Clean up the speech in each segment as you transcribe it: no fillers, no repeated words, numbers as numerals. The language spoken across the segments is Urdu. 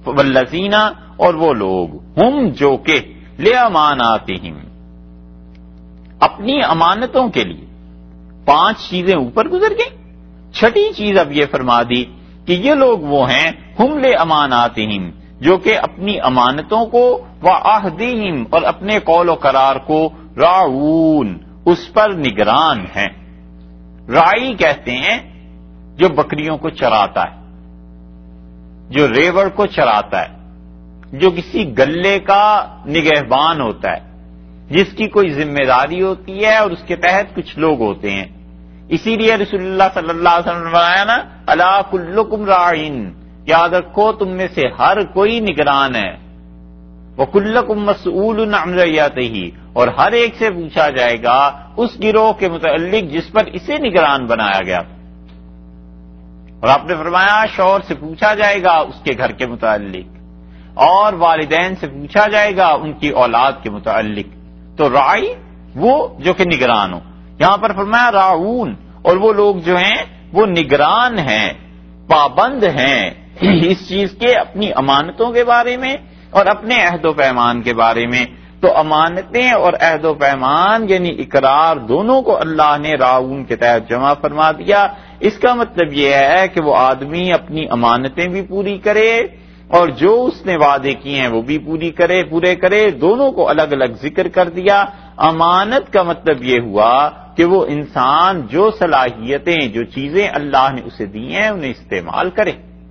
والذین اور وہ لوگ ہم جو کہ لاماناتہم اپنی امانتوں کے لیے 5 چیزیں اوپر گزر گئیں. چھٹی چیز اب یہ فرما دی کہ یہ لوگ وہ ہیں ہم لاماناتہم جو کہ اپنی امانتوں کو وعہدہم اور اپنے قول و قرار کو راعون اس پر نگران ہیں. رائی کہتے ہیں جو بکریوں کو چراتا ہے، جو ریوڑ کو چراتا ہے، جو کسی گلے کا نگہبان ہوتا ہے، جس کی کوئی ذمہ داری ہوتی ہے اور اس کے تحت کچھ لوگ ہوتے ہیں. اسی لیے رسول اللہ صلی اللہ علیہ وسلم نے فرمایا نا الا کلکم راعین، یاد رکھو تم میں سے ہر کوئی نگران ہے. وکلکم مسئول عن رعیتہ، اور ہر ایک سے پوچھا جائے گا اس گروہ کے متعلق جس پر اسے نگران بنایا گیا. اور آپ نے فرمایا شوہر سے پوچھا جائے گا اس کے گھر کے متعلق، اور والدین سے پوچھا جائے گا ان کی اولاد کے متعلق. تو راعی وہ جو کہ نگران ہو. یہاں پر فرمایا راعون، اور وہ لوگ جو ہیں وہ نگران ہیں، پابند ہیں اس چیز کے اپنی امانتوں کے بارے میں اور اپنے عہد و پیمان کے بارے میں. تو امانتیں اور عہد و پیمان یعنی اقرار دونوں کو اللہ نے راعون کے تحت جمع فرما دیا. اس کا مطلب یہ ہے کہ وہ آدمی اپنی امانتیں بھی پوری کرے اور جو اس نے وعدے کیے ہیں وہ بھی پورے کرے. دونوں کو الگ الگ ذکر کر دیا. امانت کا مطلب یہ ہوا کہ وہ انسان جو صلاحیتیں جو چیزیں اللہ نے اسے دی ہیں انہیں استعمال کرے.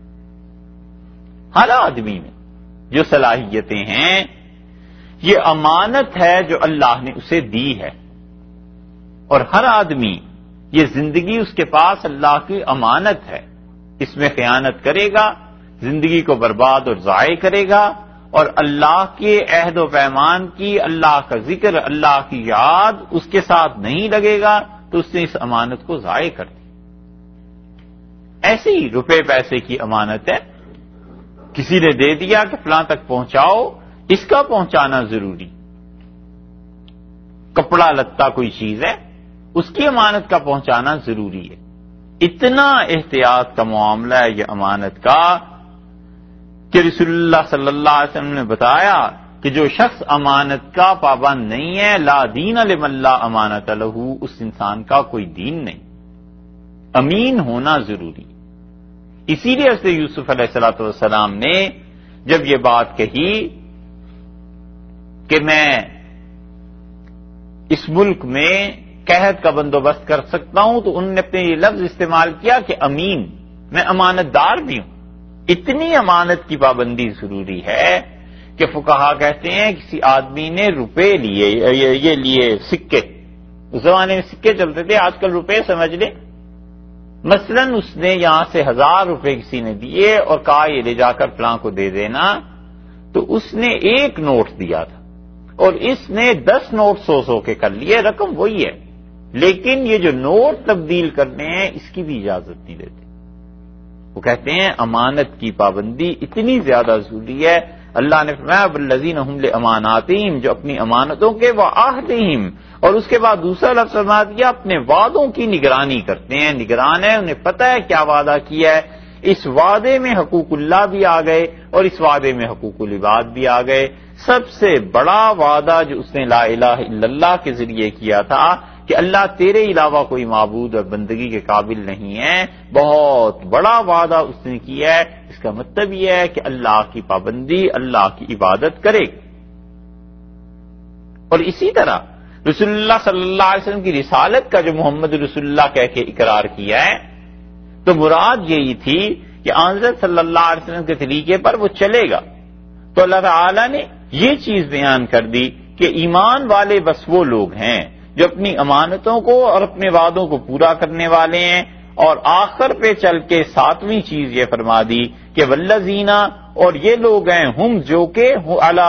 ہر آدمی میں جو صلاحیتیں ہیں یہ امانت ہے جو اللہ نے اسے دی ہے، اور ہر آدمی یہ زندگی اس کے پاس اللہ کی امانت ہے. اس میں خیانت کرے گا، زندگی کو برباد اور ضائع کرے گا، اور اللہ کے عہد و پیمان کی، اللہ کا ذکر، اللہ کی یاد اس کے ساتھ نہیں لگے گا تو اس نے اس امانت کو ضائع کر دی. ایسے ہی روپے پیسے کی امانت ہے، کسی نے دے دیا کہ فلاں تک پہنچاؤ، اس کا پہنچانا ضروری. کپڑا لتا کوئی چیز ہے اس کی امانت کا پہنچانا ضروری ہے. اتنا احتیاط کا معاملہ ہے یہ امانت کا کہ رسول اللہ صلی اللہ علیہ وسلم نے بتایا کہ جو شخص امانت کا پابند نہیں ہے لا دین لمن لا امانت لہ، اس انسان کا کوئی دین نہیں. امین ہونا ضروری. اسی لیے حضرت یوسف علیہ الصلوۃ والسلام نے جب یہ بات کہی کہ میں اس ملک میں قحط کا بندوبست کر سکتا ہوں تو انہوں نے اپنے یہ لفظ استعمال کیا کہ امین، میں امانت دار بھی ہوں. اتنی امانت کی پابندی ضروری ہے کہ فقہا کہتے ہیں کسی آدمی نے روپے لیے، یہ لیے سکے، اس زمانے میں سکے چلتے تھے، آج کل روپے سمجھ لیں. مثلا اس نے یہاں سے 1000 روپے کسی نے دیے اور کہا یہ لے جا کر فلاں کو دے دینا، تو اس نے ایک نوٹ دیا تھا اور اس نے 10 نوٹ 100 کے کر لیے. رقم وہی ہے لیکن یہ جو نوٹ تبدیل کرنے ہیں اس کی بھی اجازت نہیں دیتے. وہ کہتے ہیں امانت کی پابندی اتنی زیادہ ضروری ہے. اللہ نے فرمایا والذین هم لاماناتہم، جو اپنی امانتوں کے وعہدہم، اور اس کے بعد دوسرا لفظ فرما دیا اپنے وعدوں کی نگرانی کرتے ہیں. نگران ہے، انہیں پتہ ہے کیا وعدہ کیا ہے. اس وعدے میں حقوق اللہ بھی آ گئے اور اس وعدے میں حقوق العباد بھی آ گئے. سب سے بڑا وعدہ جو اس نے لا الہ الا اللہ کے ذریعے کیا تھا کہ اللہ تیرے علاوہ کوئی معبود اور بندگی کے قابل نہیں ہے، بہت بڑا وعدہ اس نے کیا ہے. اس کا مطلب یہ ہے کہ اللہ کی پابندی، اللہ کی عبادت کرے. اور اسی طرح رسول اللہ صلی اللہ علیہ وسلم کی رسالت کا جو محمد رسول اللہ کہہ کے اقرار کیا ہے تو مراد یہی تھی کہ حضرت صلی اللہ علیہ وسلم کے طریقے پر وہ چلے گا. تو اللہ تعالی نے یہ چیز بیان کر دی کہ ایمان والے بس وہ لوگ ہیں جو اپنی امانتوں کو اور اپنے وعدوں کو پورا کرنے والے ہیں. اور آخر پہ چل کے 7ویں چیز یہ فرما دی کہ والذین، اور یہ لوگ ہیں ہم جو کہ علی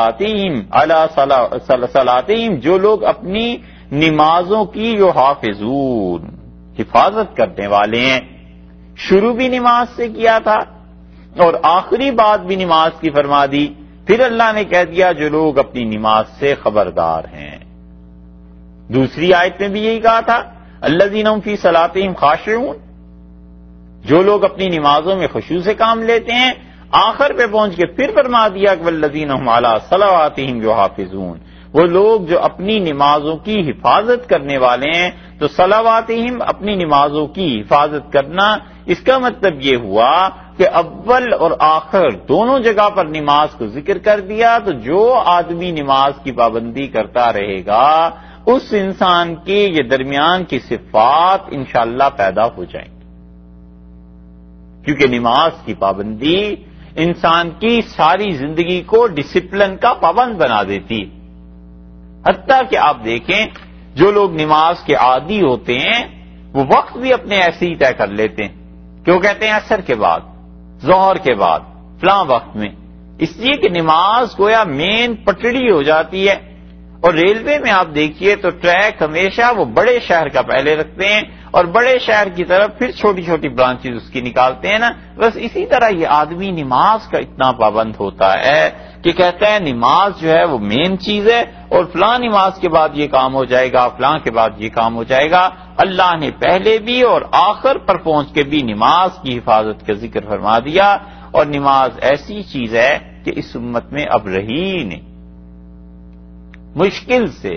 صلاتہم، جو لوگ اپنی نمازوں کی جو حافظون، حفاظت کرنے والے ہیں. شروع بھی نماز سے کیا تھا اور آخری بات بھی نماز کی فرما دی. پھر اللہ نے کہہ دیا جو لوگ اپنی نماز سے خبردار ہیں. دوسری آیت میں بھی یہی کہا تھا الذین هم فی صلاتہم خاشعون، جو لوگ اپنی نمازوں میں خشوع سے کام لیتے ہیں. آخر پہ پہنچ کے پھر فرما دیا کہ والذین هم علی صلواتہم یحافظون، وہ لوگ جو اپنی نمازوں کی حفاظت کرنے والے ہیں. تو صلواتہم اپنی نمازوں کی حفاظت کرنا، اس کا مطلب یہ ہوا کہ اول اور آخر دونوں جگہ پر نماز کو ذکر کر دیا. تو جو آدمی نماز کی پابندی کرتا رہے گا اس انسان کے یہ درمیان کی صفات انشاءاللہ پیدا ہو جائیں گی، کیونکہ نماز کی پابندی انسان کی ساری زندگی کو ڈسپلن کا پابند بنا دیتی. حتیٰ کہ آپ دیکھیں جو لوگ نماز کے عادی ہوتے ہیں وہ وقت بھی اپنے ایسے ہی طے کر لیتے ہیں کہ وہ کہتے ہیں عصر کے بعد، ظہر کے بعد، فلاں وقت میں، اس لیے کہ نماز گویا مین پٹڑی ہو جاتی ہے. اور ریلوے میں آپ دیکھیے تو ٹریک ہمیشہ وہ بڑے شہر کا پہلے رکھتے ہیں اور بڑے شہر کی طرف پھر چھوٹی چھوٹی برانچز اس کی نکالتے ہیں نا. بس اسی طرح یہ آدمی نماز کا اتنا پابند ہوتا ہے کہ کہتا ہے نماز جو ہے وہ مین چیز ہے اور فلاں نماز کے بعد یہ کام ہو جائے گا، فلاں کے بعد یہ کام ہو جائے گا. اللہ نے پہلے بھی اور آخر پر پہنچ کے بھی نماز کی حفاظت کا ذکر فرما دیا. اور نماز ایسی چیز ہے کہ اس امت میں اب رہی نہیں. مشکل سے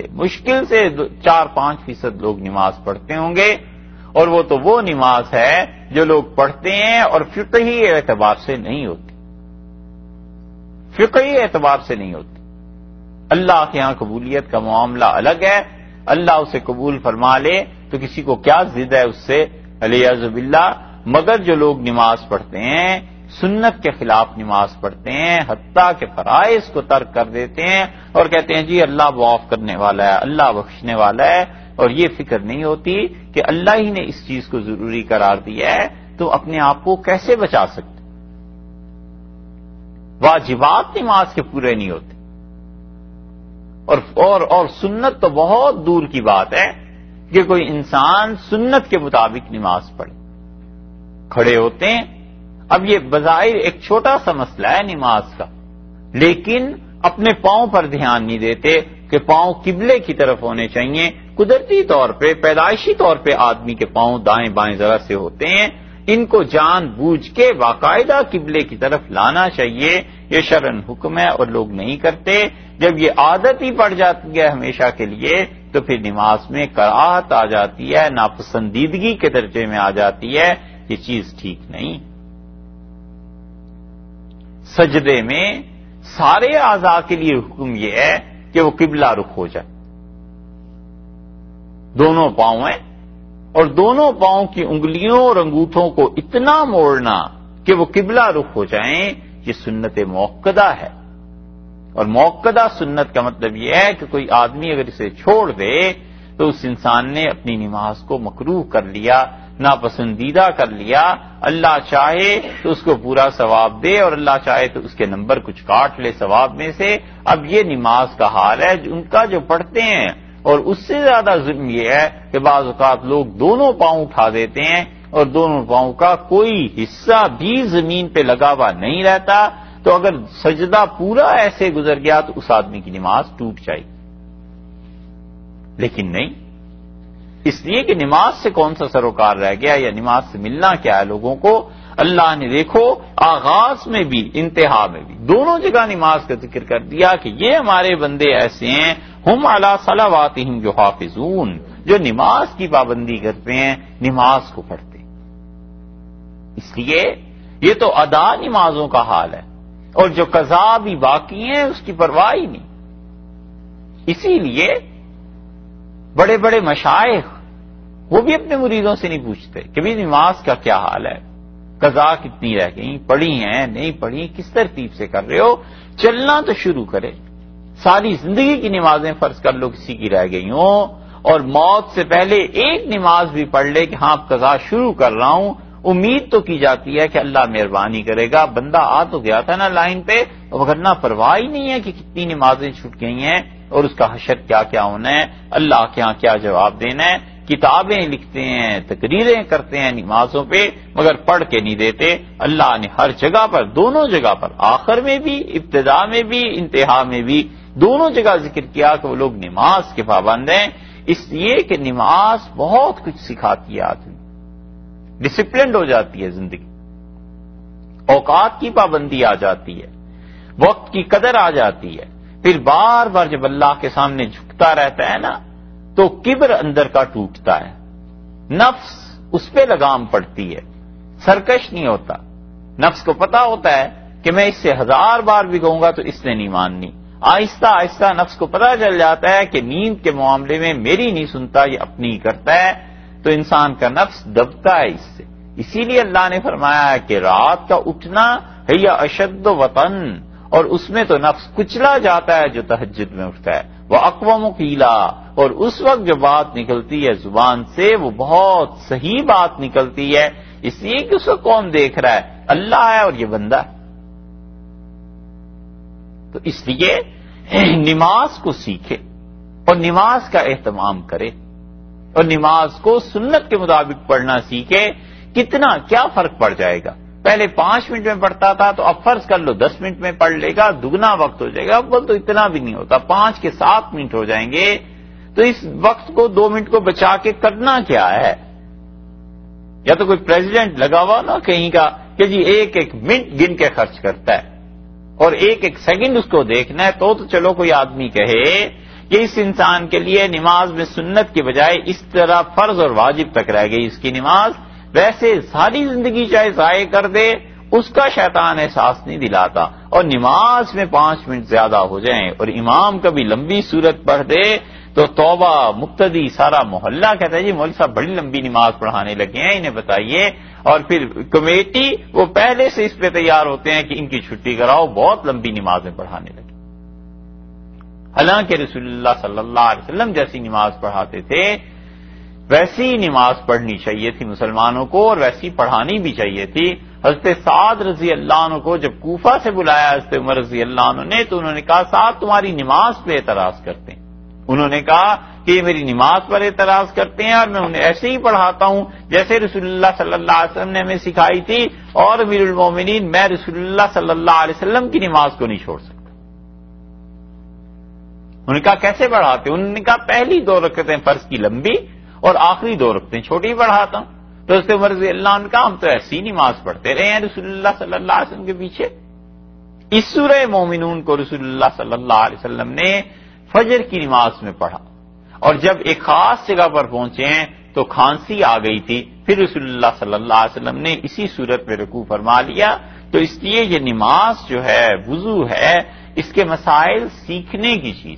4-5% لوگ نماز پڑھتے ہوں گے، اور وہ تو وہ نماز ہے جو لوگ پڑھتے ہیں اور فقہی اعتبار سے نہیں ہوتی، فقہی اعتبار سے نہیں ہوتی. اللہ کے ہاں قبولیت کا معاملہ الگ ہے. اللہ اسے قبول فرما لے تو کسی کو کیا ضد ہے اس سے، علیاذ باللہ. مگر جو لوگ نماز پڑھتے ہیں سنت کے خلاف نماز پڑھتے ہیں، حتیٰ کہ فرائض کو ترک کر دیتے ہیں اور کہتے ہیں جی اللہ معاف کرنے والا ہے، اللہ بخشنے والا ہے، اور یہ فکر نہیں ہوتی کہ اللہ ہی نے اس چیز کو ضروری قرار دیا ہے تو اپنے آپ کو کیسے بچا سکتے. واجبات نماز کے پورے نہیں ہوتے. اور سنت تو بہت دور کی بات ہے کہ کوئی انسان سنت کے مطابق نماز پڑھے. کھڑے ہوتے ہیں، اب یہ بظاہر ایک چھوٹا سا مسئلہ ہے نماز کا، لیکن اپنے پاؤں پر دھیان نہیں دیتے کہ پاؤں قبلے کی طرف ہونے چاہیے. قدرتی طور پہ پیدائشی طور پہ آدمی کے پاؤں دائیں بائیں ذرا سے ہوتے ہیں، ان کو جان بوجھ کے باقاعدہ قبلے کی طرف لانا چاہیے. یہ شرعن حکم ہے اور لوگ نہیں کرتے. جب یہ عادت ہی پڑ جاتی ہے ہمیشہ کے لیے تو پھر نماز میں کراہت آ جاتی ہے، ناپسندیدگی کے درجے میں آ جاتی ہے. یہ چیز ٹھیک نہیں. سجدے میں سارے اعضاء کے لیے حکم یہ ہے کہ وہ قبلہ رخ ہو جائے. دونوں پاؤں ہیں اور دونوں پاؤں کی انگلیوں اور انگوٹھوں کو اتنا موڑنا کہ وہ قبلہ رخ ہو جائیں، یہ سنت موقدہ ہے. اور موقدہ سنت کا مطلب یہ ہے کہ کوئی آدمی اگر اسے چھوڑ دے تو اس انسان نے اپنی نماز کو مکروہ کر لیا، ناپسندیدہ کر لیا. اللہ چاہے تو اس کو پورا ثواب دے اور اللہ چاہے تو اس کے نمبر کچھ کاٹ لے ثواب میں سے. اب یہ نماز کا حال ہے ان کا جو پڑھتے ہیں. اور اس سے زیادہ ظلم یہ ہے کہ بعض اوقات لوگ دونوں پاؤں اٹھا دیتے ہیں اور دونوں پاؤں کا کوئی حصہ بھی زمین پہ لگا ہوا نہیں رہتا. تو اگر سجدہ پورا ایسے گزر گیا تو اس آدمی کی نماز ٹوٹ جائے گی. لیکن نہیں، اس لیے کہ نماز سے کون سا سروکار رہ گیا یا نماز سے ملنا کیا ہے لوگوں کو. اللہ نے دیکھو آغاز میں بھی انتہا میں بھی دونوں جگہ نماز کا ذکر کر دیا کہ یہ ہمارے بندے ایسے ہیں ہم علی صلواتہم یحافظون، جو نماز کی پابندی کرتے ہیں، نماز کو پڑھتے ہیں. اس لیے یہ تو ادا نمازوں کا حال ہے اور جو قضا بھی باقی ہیں اس کی پرواہ ہی نہیں. اسی لیے بڑے بڑے مشائخ وہ بھی اپنے مریدوں سے نہیں پوچھتے کہ بھی نماز کا کیا حال ہے، قضا کتنی رہ گئی، پڑھی ہیں نہیں پڑھی، کس ترتیب سے کر رہے ہو. چلنا تو شروع کرے. ساری زندگی کی نمازیں فرض کر لو کسی کی رہ گئی ہوں اور موت سے پہلے ایک نماز بھی پڑھ لے کہ ہاں قضا شروع کر رہا ہوں، امید تو کی جاتی ہے کہ اللہ مہربانی کرے گا. بندہ آ تو گیا تھا نا لائن پہ، ورنہ پرواہ ہی نہیں ہے کہ کتنی نمازیں چھوٹ گئی ہیں اور اس کا حشر کیا کیا ہونا ہے، اللہ کے ہاں کیا جواب دینا ہے. کتابیں لکھتے ہیں، تقریریں کرتے ہیں نمازوں پہ، مگر پڑھ کے نہیں دیتے. اللہ نے ہر جگہ پر، دونوں جگہ پر، آخر میں بھی، ابتدا میں بھی، انتہا میں بھی، دونوں جگہ ذکر کیا کہ وہ لوگ نماز کے پابند ہیں. اس لیے کہ نماز بہت کچھ سکھاتی ہے، آدمی ڈسپلنڈ ہو جاتی ہے زندگی. اوقات کی پابندی آ جاتی ہے، وقت کی قدر آ جاتی ہے، پھر بار بار جب اللہ کے سامنے جھکتا رہتا ہے نا تو کبر اندر کا ٹوٹتا ہے، نفس اس پہ لگام پڑتی ہے، سرکش نہیں ہوتا، نفس کو پتا ہوتا ہے کہ میں اس سے 1000 بار بھی کہوں گا تو اس نے نہیں ماننی، آہستہ آہستہ نفس کو پتا چل جاتا ہے کہ نیند کے معاملے میں میری نہیں سنتا، یہ اپنی ہی کرتا ہے، تو انسان کا نفس دبتا ہے اس سے۔ اسی لیے اللہ نے فرمایا ہے کہ رات کا اٹھنا ہے یا اشد وطن، اور اس میں تو نفس کچلا جاتا ہے جو تہجد میں اٹھتا ہے، وہ اقوام قیلا، اور اس وقت جو بات نکلتی ہے زبان سے وہ بہت صحیح بات نکلتی ہے، اس لیے کہ اس کو کون دیکھ رہا ہے؟ اللہ ہے اور یہ بندہ ہے۔ تو اس لیے نماز کو سیکھے اور نماز کا اہتمام کرے اور نماز کو سنت کے مطابق پڑھنا سیکھے۔ کتنا کیا فرق پڑ جائے گا؟ پہلے 5 منٹ میں پڑھتا تھا تو اب فرض کر لو 10 منٹ میں پڑھ لے گا، دگنا وقت ہو جائے گا، اب تو اتنا بھی نہیں ہوتا، 5 کے 7 منٹ ہو جائیں گے۔ تو اس وقت کو 2 منٹ کو بچا کے کرنا کیا ہے؟ یا تو کوئی پریزیڈنٹ لگا ہوا نا کہیں کا کہ جی 1-1 منٹ گن کے خرچ کرتا ہے اور 1-1 سیکنڈ اس کو دیکھنا ہے، تو چلو کوئی آدمی کہے کہ اس انسان کے لیے نماز میں سنت کے بجائے اس طرح فرض اور واجب تک رہ گئی اس کی نماز، ویسے ساری زندگی چاہے ضائع کر دے اس کا شیطان احساس نہیں دلاتا، اور نماز میں 5 منٹ زیادہ ہو جائیں اور امام کبھی لمبی سورت پڑھ دے تو توبہ مقتدی سارا محلہ کہتا ہے جی مولوی صاحب بڑی لمبی نماز پڑھانے لگے ہیں، انہیں بتائیے، اور پھر کمیٹی وہ پہلے سے اس پہ تیار ہوتے ہیں کہ ان کی چھٹی کراؤ، بہت لمبی نمازیں پڑھانے لگے۔ حالانکہ رسول اللہ صلی اللہ علیہ وسلم جیسی نماز پڑھاتے تھے ویسی نماز پڑھنی چاہیے تھی مسلمانوں کو، اور ویسی پڑھانی بھی چاہیے تھی۔ حضرت سعد رضی اللہ عنہ کو جب کوفہ سے بلایا حضرت عمر رضی اللہ عنہ نے تو انہوں نے کہا سعد تمہاری نماز پہ اعتراض کرتے ہیں، انہوں نے کہا کہ یہ میری نماز پر اعتراض کرتے ہیں اور میں انہیں ایسے ہی پڑھاتا ہوں جیسے رسول اللہ صلی اللہ علیہ وسلم نے ہمیں سکھائی تھی، اور امیر المومنین میں رسول اللہ صلی اللہ علیہ وسلم کی نماز کو نہیں چھوڑ سکتا۔ انہوں نے کہا کیسے پڑھاتے؟ انہوں نے کہا پہلی 2 رکعتیں فرض کی لمبی اور آخری 2 رکعتیں چھوٹی پڑھاتا ہوں۔ تو حضرت عمر رضی اللہ عنہ کا ہم تو ایسی نماز پڑھتے رہے ہیں رسول اللہ صلی اللہ علیہ وسلم کے پیچھے۔ اس سورہ مومنون کو رسول اللہ صلی اللہ علیہ وسلم نے فجر کی نماز میں پڑھا، اور جب ایک خاص جگہ پر پہنچے ہیں تو کھانسی آ گئی تھی، پھر رسول اللہ صلی اللہ علیہ وسلم نے اسی صورت میں رکوع فرما لیا۔ تو اس لیے یہ نماز جو ہے وضو ہے، اس کے مسائل سیکھنے کی چیز۔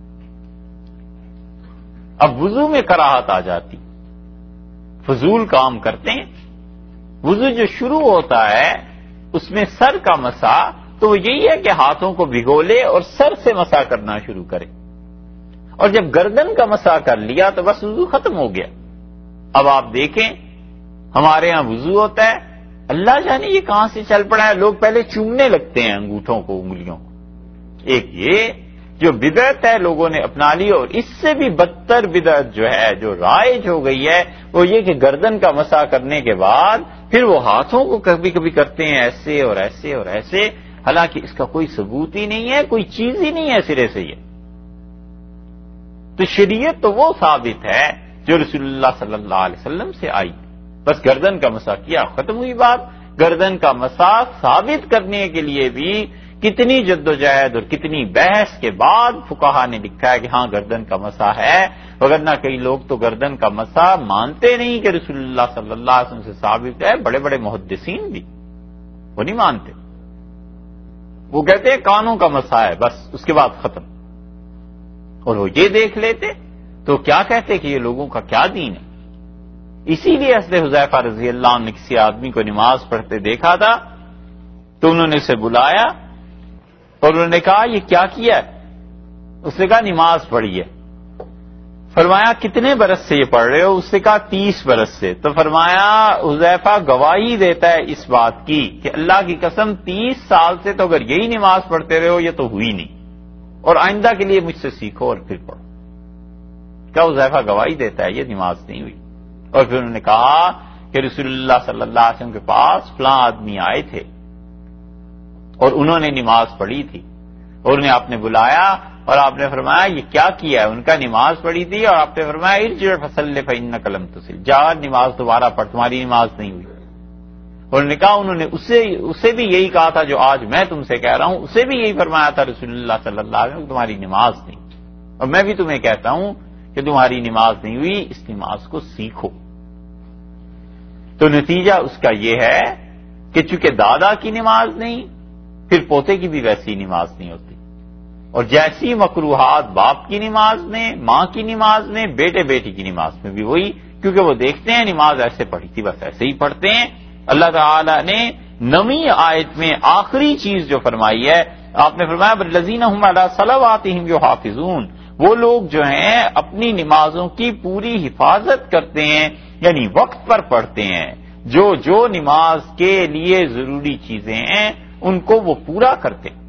اب وضو میں کراہت آ جاتی، فضول کام کرتے ہیں۔ وضو جو شروع ہوتا ہے اس میں سر کا مسح تو وہ یہی ہے کہ ہاتھوں کو بھگو لے اور سر سے مسح کرنا شروع کرے، اور جب گردن کا مسح کر لیا تو بس وضو ختم ہو گیا۔ اب آپ دیکھیں ہمارے ہاں وضو ہوتا ہے، اللہ جانے یہ کہاں سے چل پڑا ہے، لوگ پہلے چومنے لگتے ہیں انگوٹھوں کو، انگلیوں کو۔ ایک یہ جو بدعت ہے لوگوں نے اپنا لی، اور اس سے بھی بدتر بدعت جو ہے جو رائج ہو گئی ہے وہ یہ کہ گردن کا مسح کرنے کے بعد پھر وہ ہاتھوں کو کبھی کبھی کرتے ہیں ایسے اور ایسے اور ایسے، حالانکہ اس کا کوئی ثبوت ہی نہیں ہے، کوئی چیز ہی نہیں ہے سرے سے یہ۔ تو شریعت تو وہ ثابت ہے جو رسول اللہ صلی اللہ علیہ وسلم سے آئی، بس گردن کا مسح کیا ختم ہوئی بات۔ گردن کا مسح ثابت کرنے کے لیے بھی کتنی جدوجہد اور کتنی بحث کے بعد فقہا نے لکھا ہے کہ ہاں گردن کا مسح ہے، وگرنہ کئی لوگ تو گردن کا مسح مانتے نہیں کہ رسول اللہ صلی اللہ علیہ وسلم سے ثابت ہے، بڑے بڑے محدثین بھی وہ نہیں مانتے، وہ کہتے ہیں کانوں کا مسح ہے بس، اس کے بعد ختم، اور وہ یہ دیکھ لیتے تو کیا کہتے کہ یہ لوگوں کا کیا دین ہے۔ اسی لیے حضرت حذیفہ رضی اللہ عنہ نے کسی آدمی کو نماز پڑھتے دیکھا تھا تو انہوں نے اسے بلایا اور انہوں نے کہا یہ کیا کیا ہے؟ اس نے کہا نماز پڑھی ہے۔ فرمایا کتنے برس سے یہ پڑھ رہے ہو؟ اس نے کہا 30 برس سے۔ تو فرمایا حذیفہ گواہی دیتا ہے اس بات کی کہ اللہ کی قسم 30 سال سے تو اگر یہی نماز پڑھتے رہے ہو یہ تو ہوئی نہیں، اور آئندہ کے لیے مجھ سے سیکھو اور پھر پڑھو۔ کیا حذیفہ گواہی دیتا ہے یہ نماز نہیں ہوئی؟ اور پھر انہوں نے کہا کہ رسول اللہ صلی اللہ علیہ وسلم کے پاس فلاں آدمی آئے تھے اور انہوں نے نماز پڑھی تھی، اور انہیں آپ نے بلایا اور آپ نے فرمایا یہ کیا کیا ہے؟ ان کا نماز پڑھی تھی، اور آپ نے فرمایا ارجع فصلی فإنک لم تصل، جا نماز دوبارہ پڑھ، تمہاری نماز نہیں ہوئی۔ انہوں نے کہا انہوں نے اسے بھی یہی کہا تھا جو آج میں تم سے کہہ رہا ہوں، اسے بھی یہی فرمایا تھا رسول اللہ صلی اللہ علیہ وسلم، تمہاری نماز نہیں، اور میں بھی تمہیں کہتا ہوں کہ تمہاری نماز نہیں ہوئی، اس نماز کو سیکھو۔ تو نتیجہ اس کا یہ ہے کہ چونکہ دادا کی نماز نہیں، پھر پوتے کی بھی ویسی نماز نہیں ہوتی، اور جیسی مکروہات باپ کی نماز میں، ماں کی نماز میں، بیٹے بیٹی کی نماز میں بھی وہی، کیونکہ وہ دیکھتے ہیں نماز ایسے پڑھی تھی بس ایسے ہی پڑھتے ہیں۔ اللہ تعالی نے 9ویں آیت میں آخری چیز جو فرمائی ہے، آپ نے فرمایا والذین هم علی صلواتهم یحافظون، وہ لوگ جو ہیں اپنی نمازوں کی پوری حفاظت کرتے ہیں، یعنی وقت پر پڑھتے ہیں، جو نماز کے لیے ضروری چیزیں ہیں ان کو وہ پورا کرتے ہیں۔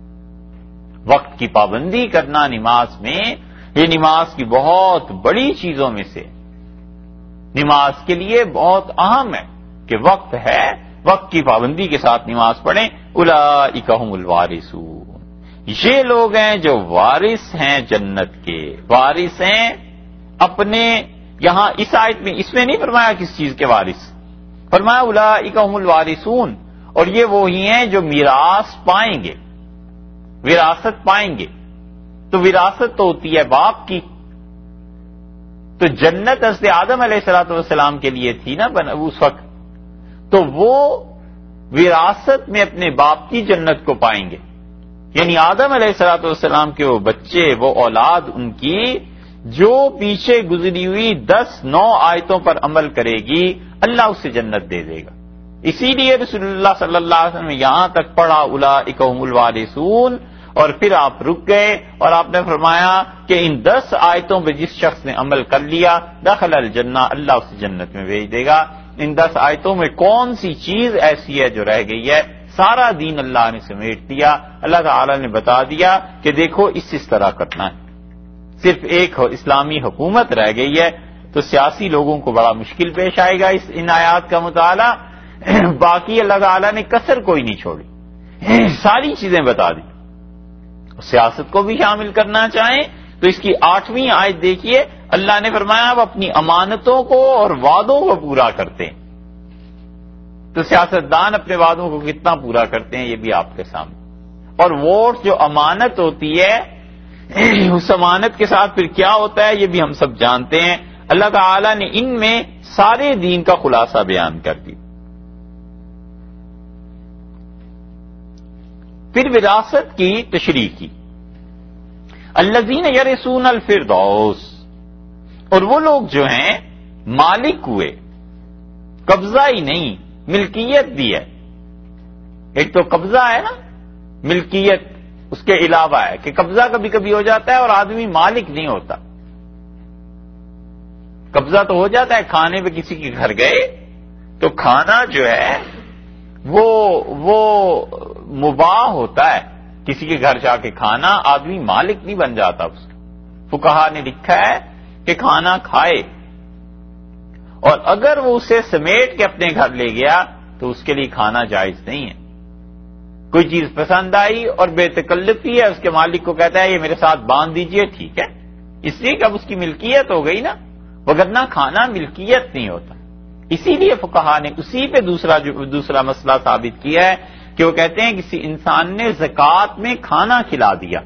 وقت کی پابندی کرنا نماز میں، یہ نماز کی بہت بڑی چیزوں میں سے، نماز کے لیے بہت اہم ہے کہ وقت ہے، وقت کی پابندی کے ساتھ نماز پڑھیں۔ اولئک هم الوارثون، یہ لوگ ہیں جو وارث ہیں جنت کے، وارث ہیں اپنے، یہاں اس آیت میں اس میں نہیں فرمایا کس چیز کے وارث، فرمایا اولئک هم الوارثون، اور یہ وہی ہیں جو میراث پائیں گے، وراثت پائیں گے۔ تو وراثت تو ہوتی ہے باپ کی، تو جنت حضرت آدم علیہ السلام کے لیے تھی نا اس وقت، تو وہ وراثت میں اپنے باپ کی جنت کو پائیں گے، یعنی آدم علیہ السلام کے وہ بچے، وہ اولاد ان کی جو پیچھے گزری ہوئی 10 آیتوں پر عمل کرے گی، اللہ اسے جنت دے دے گا۔ اسی لیے رسول اللہ صلی اللہ علیہ وسلم نے یہاں تک پڑھا اولئک هم الوارثون، اور پھر آپ رک گئے اور آپ نے فرمایا کہ ان 10 آیتوں پہ جس شخص نے عمل کر لیا دخل الجنہ، اللہ اسے جنت میں بھیج دے گا۔ ان 10 آیتوں میں کون سی چیز ایسی ہے جو رہ گئی ہے؟ سارا دین اللہ نے سمیٹ دیا، اللہ تعالی نے بتا دیا کہ دیکھو اس طرح کرنا ہے۔ صرف ایک اسلامی حکومت رہ گئی ہے، تو سیاسی لوگوں کو بڑا مشکل پیش آئے گا ان آیات کا مطالعہ، باقی اللہ تعالی نے کسر کوئی نہیں چھوڑی، ساری چیزیں بتا دی۔ سیاست کو بھی شامل کرنا چاہیں تو اس کی 8ویں آیت دیکھیے، اللہ نے فرمایا آپ اپنی امانتوں کو اور وعدوں کو پورا کرتے ہیں۔ تو سیاستدان اپنے وعدوں کو کتنا پورا کرتے ہیں یہ بھی آپ کے سامنے، اور ووٹ جو امانت ہوتی ہے اس امانت کے ساتھ پھر کیا ہوتا ہے یہ بھی ہم سب جانتے ہیں۔ اللہ تعالی نے ان میں سارے دین کا خلاصہ بیان کر دیا۔ پھر وراثت کی تشریح کی، الذین یرثون الفردوس، اور وہ لوگ جو ہیں مالک ہوئے، قبضہ ہی نہیں ملکیت بھی ہے۔ ایک تو قبضہ ہے نا، ملکیت اس کے علاوہ ہے کہ قبضہ کبھی کبھی ہو جاتا ہے اور آدمی مالک نہیں ہوتا۔ قبضہ تو ہو جاتا ہے، کھانے پہ کسی کے گھر گئے تو کھانا جو ہے وہ مباح ہوتا ہے، کسی کے گھر جا کے کھانا، آدمی مالک نہیں بن جاتا اس کا۔ فقہا نے لکھا ہے کہ کھانا کھائے، اور اگر وہ اسے سمیٹ کے اپنے گھر لے گیا تو اس کے لیے کھانا جائز نہیں ہے۔ کوئی چیز پسند آئی اور بے تکلفی ہے، اس کے مالک کو کہتا ہے یہ میرے ساتھ باندھ دیجئے، ٹھیک ہے، اس لیے کہ اب اس کی ملکیت ہو گئی نا، وگرنہ کھانا ملکیت نہیں ہوتا۔ اسی لیے فقہا نے اسی پہ دوسرا مسئلہ ثابت کیا ہے کہ وہ کہتے ہیں کسی انسان نے زکوٰۃ میں کھانا کھلا دیا،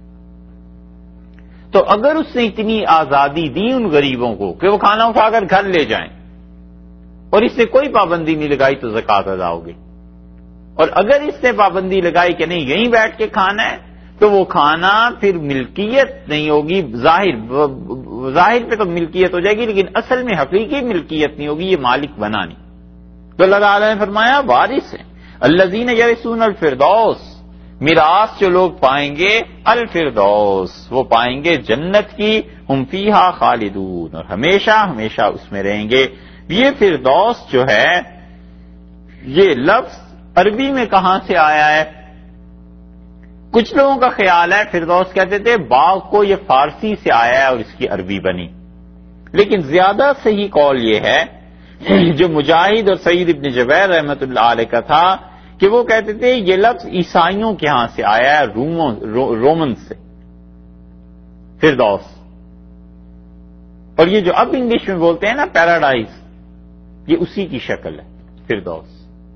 تو اگر اس نے اتنی آزادی دی ان غریبوں کو کہ وہ کھانا اٹھا کر گھر لے جائیں اور اس نے کوئی پابندی نہیں لگائی تو زکوٰۃ ادا ہوگی، اور اگر اس نے پابندی لگائی کہ نہیں یہیں بیٹھ کے کھانا ہے تو وہ کھانا پھر ملکیت نہیں ہوگی، ظاہر پہ تو ملکیت ہو جائے گی لیکن اصل میں حقیقی ملکیت نہیں ہوگی، یہ مالک بنا نہیں۔ تو اللہ تعالیٰ نے فرمایا وارث ہیں، الذین یرثون الفردوس، میراث جو لوگ پائیں گے الفردوس، وہ پائیں گے جنت کی، ہم فیہا خالدون، اور ہمیشہ ہمیشہ اس میں رہیں گے۔ یہ فردوس جو ہے یہ لفظ عربی میں کہاں سے آیا ہے؟ کچھ لوگوں کا خیال ہے فردوس کہتے تھے باغ کو، یہ فارسی سے آیا ہے اور اس کی عربی بنی، لیکن زیادہ صحیح قول یہ ہے جو مجاہد اور سعید ابن جبیر رحمۃ اللہ علیہ کا تھا کہ وہ کہتے تھے یہ لفظ عیسائیوں کے ہاں سے آیا ہے، رومن سے، فردوس، اور یہ جو اب انگلش میں بولتے ہیں نا پیراڈائز، یہ اسی کی شکل ہے فردوس۔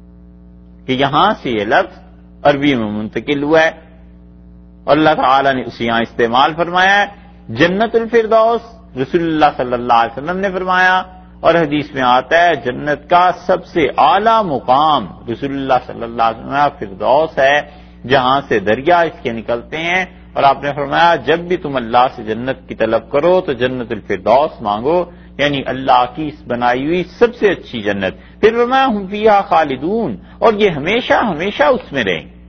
کہ یہاں سے یہ لفظ عربی میں منتقل ہوا ہے اور اللہ تعالی نے اسے یہاں استعمال فرمایا ہے. جنت الفردوس رسول اللہ صلی اللہ علیہ وسلم نے فرمایا، اور حدیث میں آتا ہے جنت کا سب سے اعلیٰ مقام رسول اللہ صلی اللہ علیہ وسلم فردوس ہے، جہاں سے دریا اس کے نکلتے ہیں. اور آپ نے فرمایا جب بھی تم اللہ سے جنت کی طلب کرو تو جنت الفردوس مانگو، یعنی اللہ کی اس بنائی ہوئی سب سے اچھی جنت. پھر فرمایا ہم فیہا خالدون، اور یہ ہمیشہ ہمیشہ اس میں رہیں گے،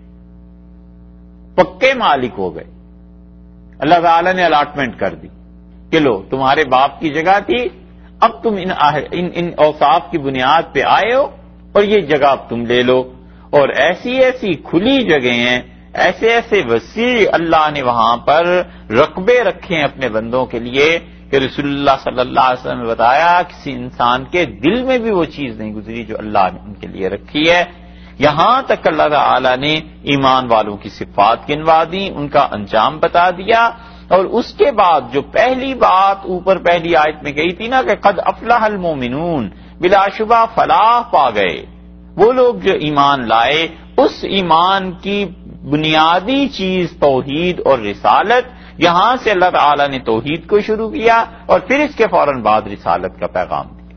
پکے مالک ہو گئے. اللہ تعالی نے الاٹمنٹ کر دی کہ لو تمہارے باپ کی جگہ تھی، اب تم ان اوصاف کی بنیاد پہ آئے ہو اور یہ جگہ اب تم لے لو. اور ایسی ایسی کھلی جگہیں ہیں، ایسے ایسے وسیع اللہ نے وہاں پر رقبے رکھے ہیں اپنے بندوں کے لیے کہ رسول اللہ صلی اللہ علیہ وسلم نے بتایا کسی انسان کے دل میں بھی وہ چیز نہیں گزری جو اللہ نے ان کے لیے رکھی ہے. یہاں تک اللہ تعالی نے ایمان والوں کی صفات گنوا دی، ان کا انجام بتا دیا. اور اس کے بعد جو پہلی بات اوپر پہلی آیت میں کہی تھی نا کہ قد افلح المومنون، بلا شبہ فلاح پا گئے وہ لوگ جو ایمان لائے. اس ایمان کی بنیادی چیز توحید اور رسالت، یہاں سے اللہ تعالی نے توحید کو شروع کیا اور پھر اس کے فوراً بعد رسالت کا پیغام دیا.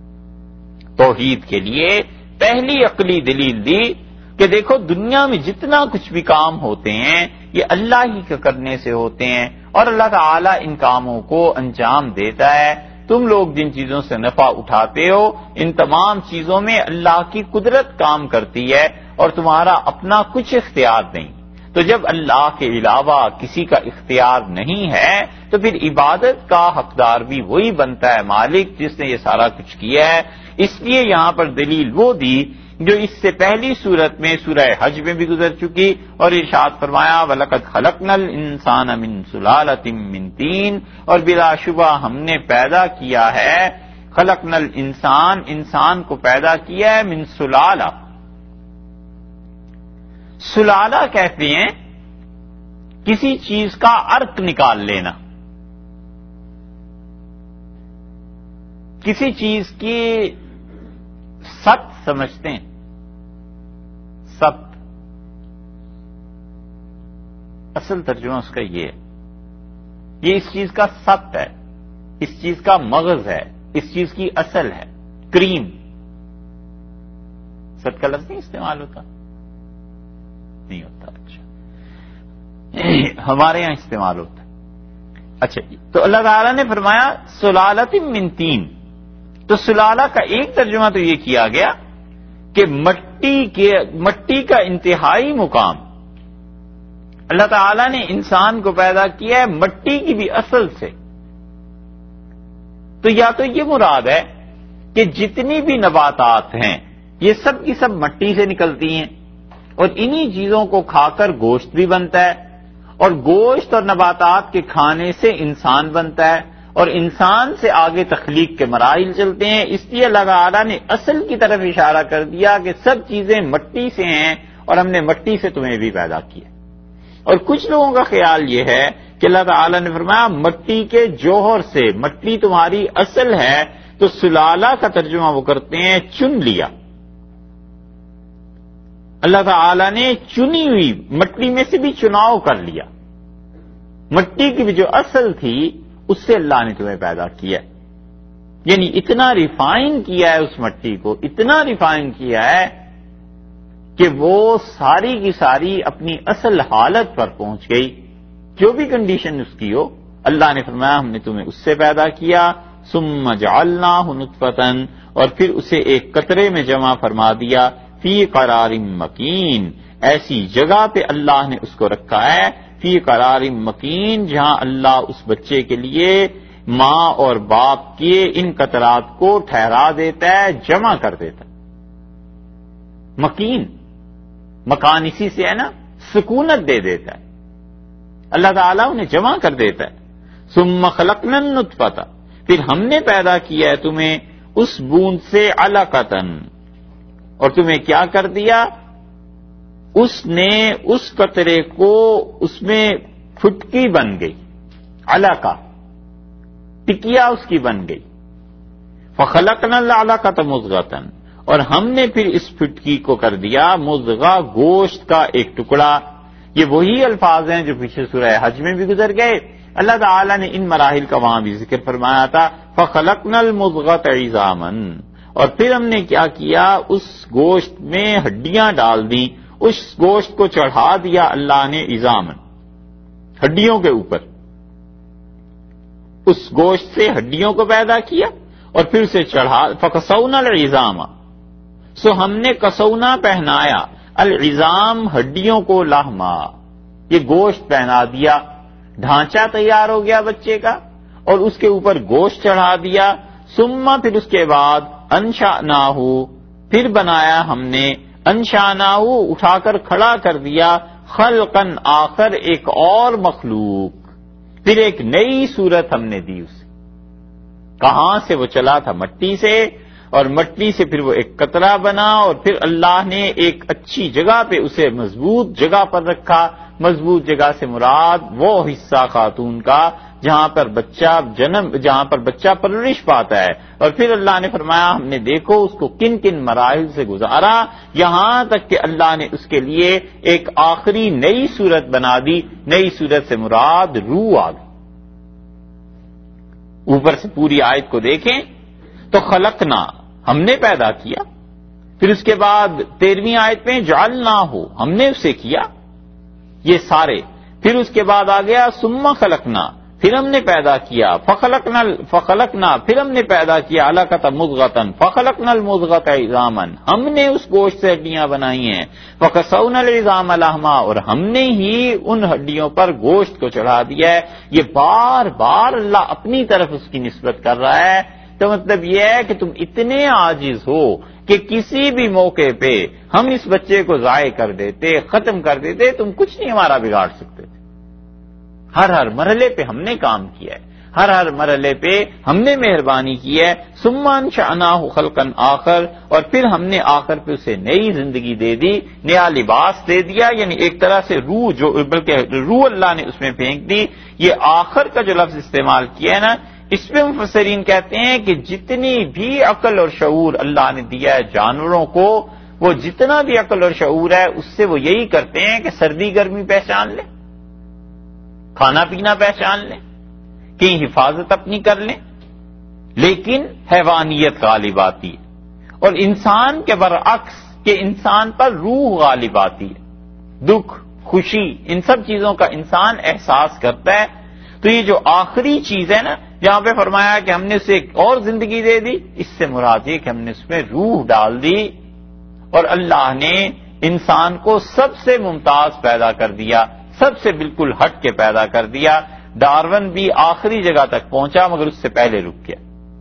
توحید کے لیے پہلی عقلی دلیل دی کہ دیکھو دنیا میں جتنا کچھ بھی کام ہوتے ہیں یہ اللہ ہی کے کرنے سے ہوتے ہیں اور اللہ تعالی ان کاموں کو انجام دیتا ہے. تم لوگ جن چیزوں سے نفع اٹھاتے ہو ان تمام چیزوں میں اللہ کی قدرت کام کرتی ہے اور تمہارا اپنا کچھ اختیار نہیں. تو جب اللہ کے علاوہ کسی کا اختیار نہیں ہے تو پھر عبادت کا حقدار بھی وہی بنتا ہے مالک جس نے یہ سارا کچھ کیا ہے. اس لیے یہاں پر دلیل وہ دی جو اس سے پہلی صورت میں سورہ حج میں بھی گزر چکی اور ارشاد فرمایا وَلَقَدْ خَلَقْنَا الْإِنسَانَ مِنْ سُلَالَةٍ مِّن طِينٍ، اور بلا شبہ ہم نے پیدا کیا ہے خلقنا الانسان، انسان کو پیدا کیا ہے من سلالہ. سلالہ کہتے ہیں کسی چیز کا عرق نکال لینا، کسی چیز کی ست سمجھتے ہیں، ست اصل ترجمہ اس کا یہ ہے، یہ اس چیز کا ست ہے، اس چیز کا مغز ہے، اس چیز کی اصل ہے. کریم ست کا لفظ نہیں استعمال ہوتا، نہیں ہوتا. اچھا ہمارے یہاں استعمال ہوتا ہے. اچھا تو اللہ تعالیٰ نے فرمایا سلالۃ من طین، تو سلالہ کا ایک ترجمہ تو یہ کیا گیا کہ مٹی کا انتہائی مقام. اللہ تعالیٰ نے انسان کو پیدا کیا ہے مٹی کی بھی اصل سے. تو یا تو یہ مراد ہے کہ جتنی بھی نباتات ہیں یہ سب کی سب مٹی سے نکلتی ہیں اور انہی چیزوں کو کھا کر گوشت بھی بنتا ہے اور گوشت اور نباتات کے کھانے سے انسان بنتا ہے اور انسان سے آگے تخلیق کے مراحل چلتے ہیں. اس لیے اللہ تعالیٰ نے اصل کی طرف اشارہ کر دیا کہ سب چیزیں مٹی سے ہیں اور ہم نے مٹی سے تمہیں بھی پیدا کیا. اور کچھ لوگوں کا خیال یہ ہے کہ اللہ تعالیٰ نے فرمایا مٹی کے جوہر سے، مٹی تمہاری اصل ہے، تو سلالہ کا ترجمہ وہ کرتے ہیں چن لیا. اللہ تعالیٰ نے چنی ہوئی مٹی میں سے بھی چناؤ کر لیا، مٹی کی بھی جو اصل تھی اس سے اللہ نے تمہیں پیدا کیا. یعنی اتنا ریفائن کیا ہے اس مٹی کو، اتنا ریفائن کیا ہے کہ وہ ساری کی ساری اپنی اصل حالت پر پہنچ گئی. جو بھی کنڈیشن اس کی ہو اللہ نے فرمایا ہم نے تمہیں اس سے پیدا کیا. ثم جعلناہ نطفۃ، اور پھر اسے ایک قطرے میں جمع فرما دیا. فی قرار مکین، ایسی جگہ پہ اللہ نے اس کو رکھا ہے فی قرار مکین جہاں اللہ اس بچے کے لیے ماں اور باپ کے ان قطرات کو ٹھہرا دیتا ہے، جمع کر دیتا ہے. مکین مکان اسی سے ہے نا، سکونت دے دیتا ہے. اللہ تعالیٰ انہیں جمع کر دیتا ہے. ثم خلقنا النطفۃ، پھر ہم نے پیدا کیا ہے تمہیں اس بوند سے علقۃ، اور تمہیں کیا کر دیا، اس نے اس قطرے کو اس میں پھٹکی بن گئی، علقہ ٹکیا اس کی بن گئی. فخلقنا العلقۃ مضغۃ، اور ہم نے پھر اس پھٹکی کو کر دیا مضغہ، گوشت کا ایک ٹکڑا. یہ وہی الفاظ ہیں جو پیچھے سورہ حج میں بھی گزر گئے. اللہ تعالیٰ نے ان مراحل کا وہاں بھی ذکر فرمایا تھا. فَخَلَقْنَا الْمُضْغَةَ عِظَامًا، اور پھر ہم نے کیا کیا، اس گوشت میں ہڈیاں ڈال دی، اس گوشت کو چڑھا دیا اللہ نے عظامًا، ہڈیوں کے اوپر. اس گوشت سے ہڈیوں کو پیدا کیا اور پھر اسے چڑھا. فَكَسَوْنَا الْعِظَامَ، سو ہم نے کسونا پہنایا العظام، ہڈیوں کو، لحما، یہ گوشت پہنا دیا. ڈھانچہ تیار ہو گیا بچے کا اور اس کے اوپر گوشت چڑھا دیا. ثم، پھر اس کے بعد انشأناہ، پھر بنایا ہم نے، انشأناہ، اٹھا کر کھڑا کر دیا، خلقا آخر، ایک اور مخلوق، پھر ایک نئی صورت ہم نے دی اسے. کہاں سے وہ چلا تھا؟ مٹی سے، اور مٹی سے پھر وہ ایک قطرہ بنا اور پھر اللہ نے ایک اچھی جگہ پہ اسے مضبوط جگہ پر رکھا. مضبوط جگہ سے مراد وہ حصہ خاتون کا جہاں پر بچہ پرورش پاتا ہے. اور پھر اللہ نے فرمایا ہم نے دیکھو اس کو کن کن مراحل سے گزارا، یہاں تک کہ اللہ نے اس کے لیے ایک آخری نئی صورت بنا دی. نئی صورت سے مراد روح آ گئی. اوپر سے پوری آیت کو دیکھیں تو خلقنا، ہم نے پیدا کیا. پھر اس کے بعد 13ویں آیت میں جعلنا ہو، ہم نے اسے کیا، یہ سارے. پھر اس کے بعد آ گیا ثم خلقنا، پھر ہم نے پیدا کیا، فخلقنا، پھر ہم نے پیدا کیا علقۃ مضغۃ، فخلقنا المضغۃ عظاما، ہم نے اس گوشت سے ہڈیاں بنائی ہیں. فکسونا العظام لحما، اور ہم نے ہی ان ہڈیوں پر گوشت کو چڑھا دیا ہے. یہ بار بار اللہ اپنی طرف اس کی نسبت کر رہا ہے. تو مطلب یہ ہے کہ تم اتنے عاجز ہو کہ کسی بھی موقع پہ ہم اس بچے کو ضائع کر دیتے، ختم کر دیتے، تم کچھ نہیں ہمارا بگاڑ سکتے تھے. ہر مرحلے پہ ہم نے کام کیا ہے، ہر مرحلے پہ ہم نے مہربانی کی ہے. ثم انشأناہ خلقا آخر، اور پھر ہم نے آخر پہ اسے نئی زندگی دے دی، نیا لباس دے دیا. یعنی ایک طرح سے روح، جو بلکہ روح اللہ نے اس میں پھینک دی. یہ آخر کا جو لفظ استعمال کیا ہے نا، اس پہ مفسرین کہتے ہیں کہ جتنی بھی عقل اور شعور اللہ نے دیا ہے جانوروں کو، وہ جتنا بھی عقل اور شعور ہے اس سے وہ یہی کرتے ہیں کہ سردی گرمی پہچان لیں، کھانا پینا پہچان لیں، کہیں حفاظت اپنی کر لیں. لیکن حیوانیت غالب آتی ہے، اور انسان کے برعکس کہ انسان پر روح غالب آتی ہے. دکھ، خوشی، ان سب چیزوں کا انسان احساس کرتا ہے. تو یہ جو آخری چیز ہے نا، جہاں پہ فرمایا کہ ہم نے اسے ایک اور زندگی دے دی، اس سے مراد یہ کہ ہم نے اس میں روح ڈال دی. اور اللہ نے انسان کو سب سے ممتاز پیدا کر دیا، سب سے بالکل ہٹ کے پیدا کر دیا. ڈارون بھی آخری جگہ تک پہنچا مگر اس سے پہلے رک گیا.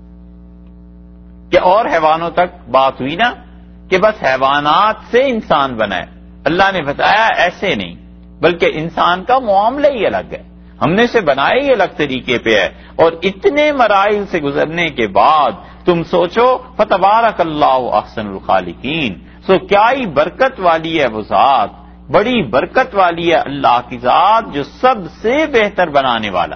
کہ اور حیوانوں تک بات ہوئی نا کہ بس حیوانات سے انسان بنا ہے. اللہ نے بتایا ایسے نہیں، بلکہ انسان کا معاملہ ہی الگ ہے، ہم نے اسے بنایا ہی الگ طریقے پہ ہے. اور اتنے مراحل سے گزرنے کے بعد تم سوچو فتبارک اللہ احسن الخالقین. سو کیا ہی برکت والی ہے وہ ذات، بڑی برکت والی ہے اللہ کی ذات جو سب سے بہتر بنانے والا.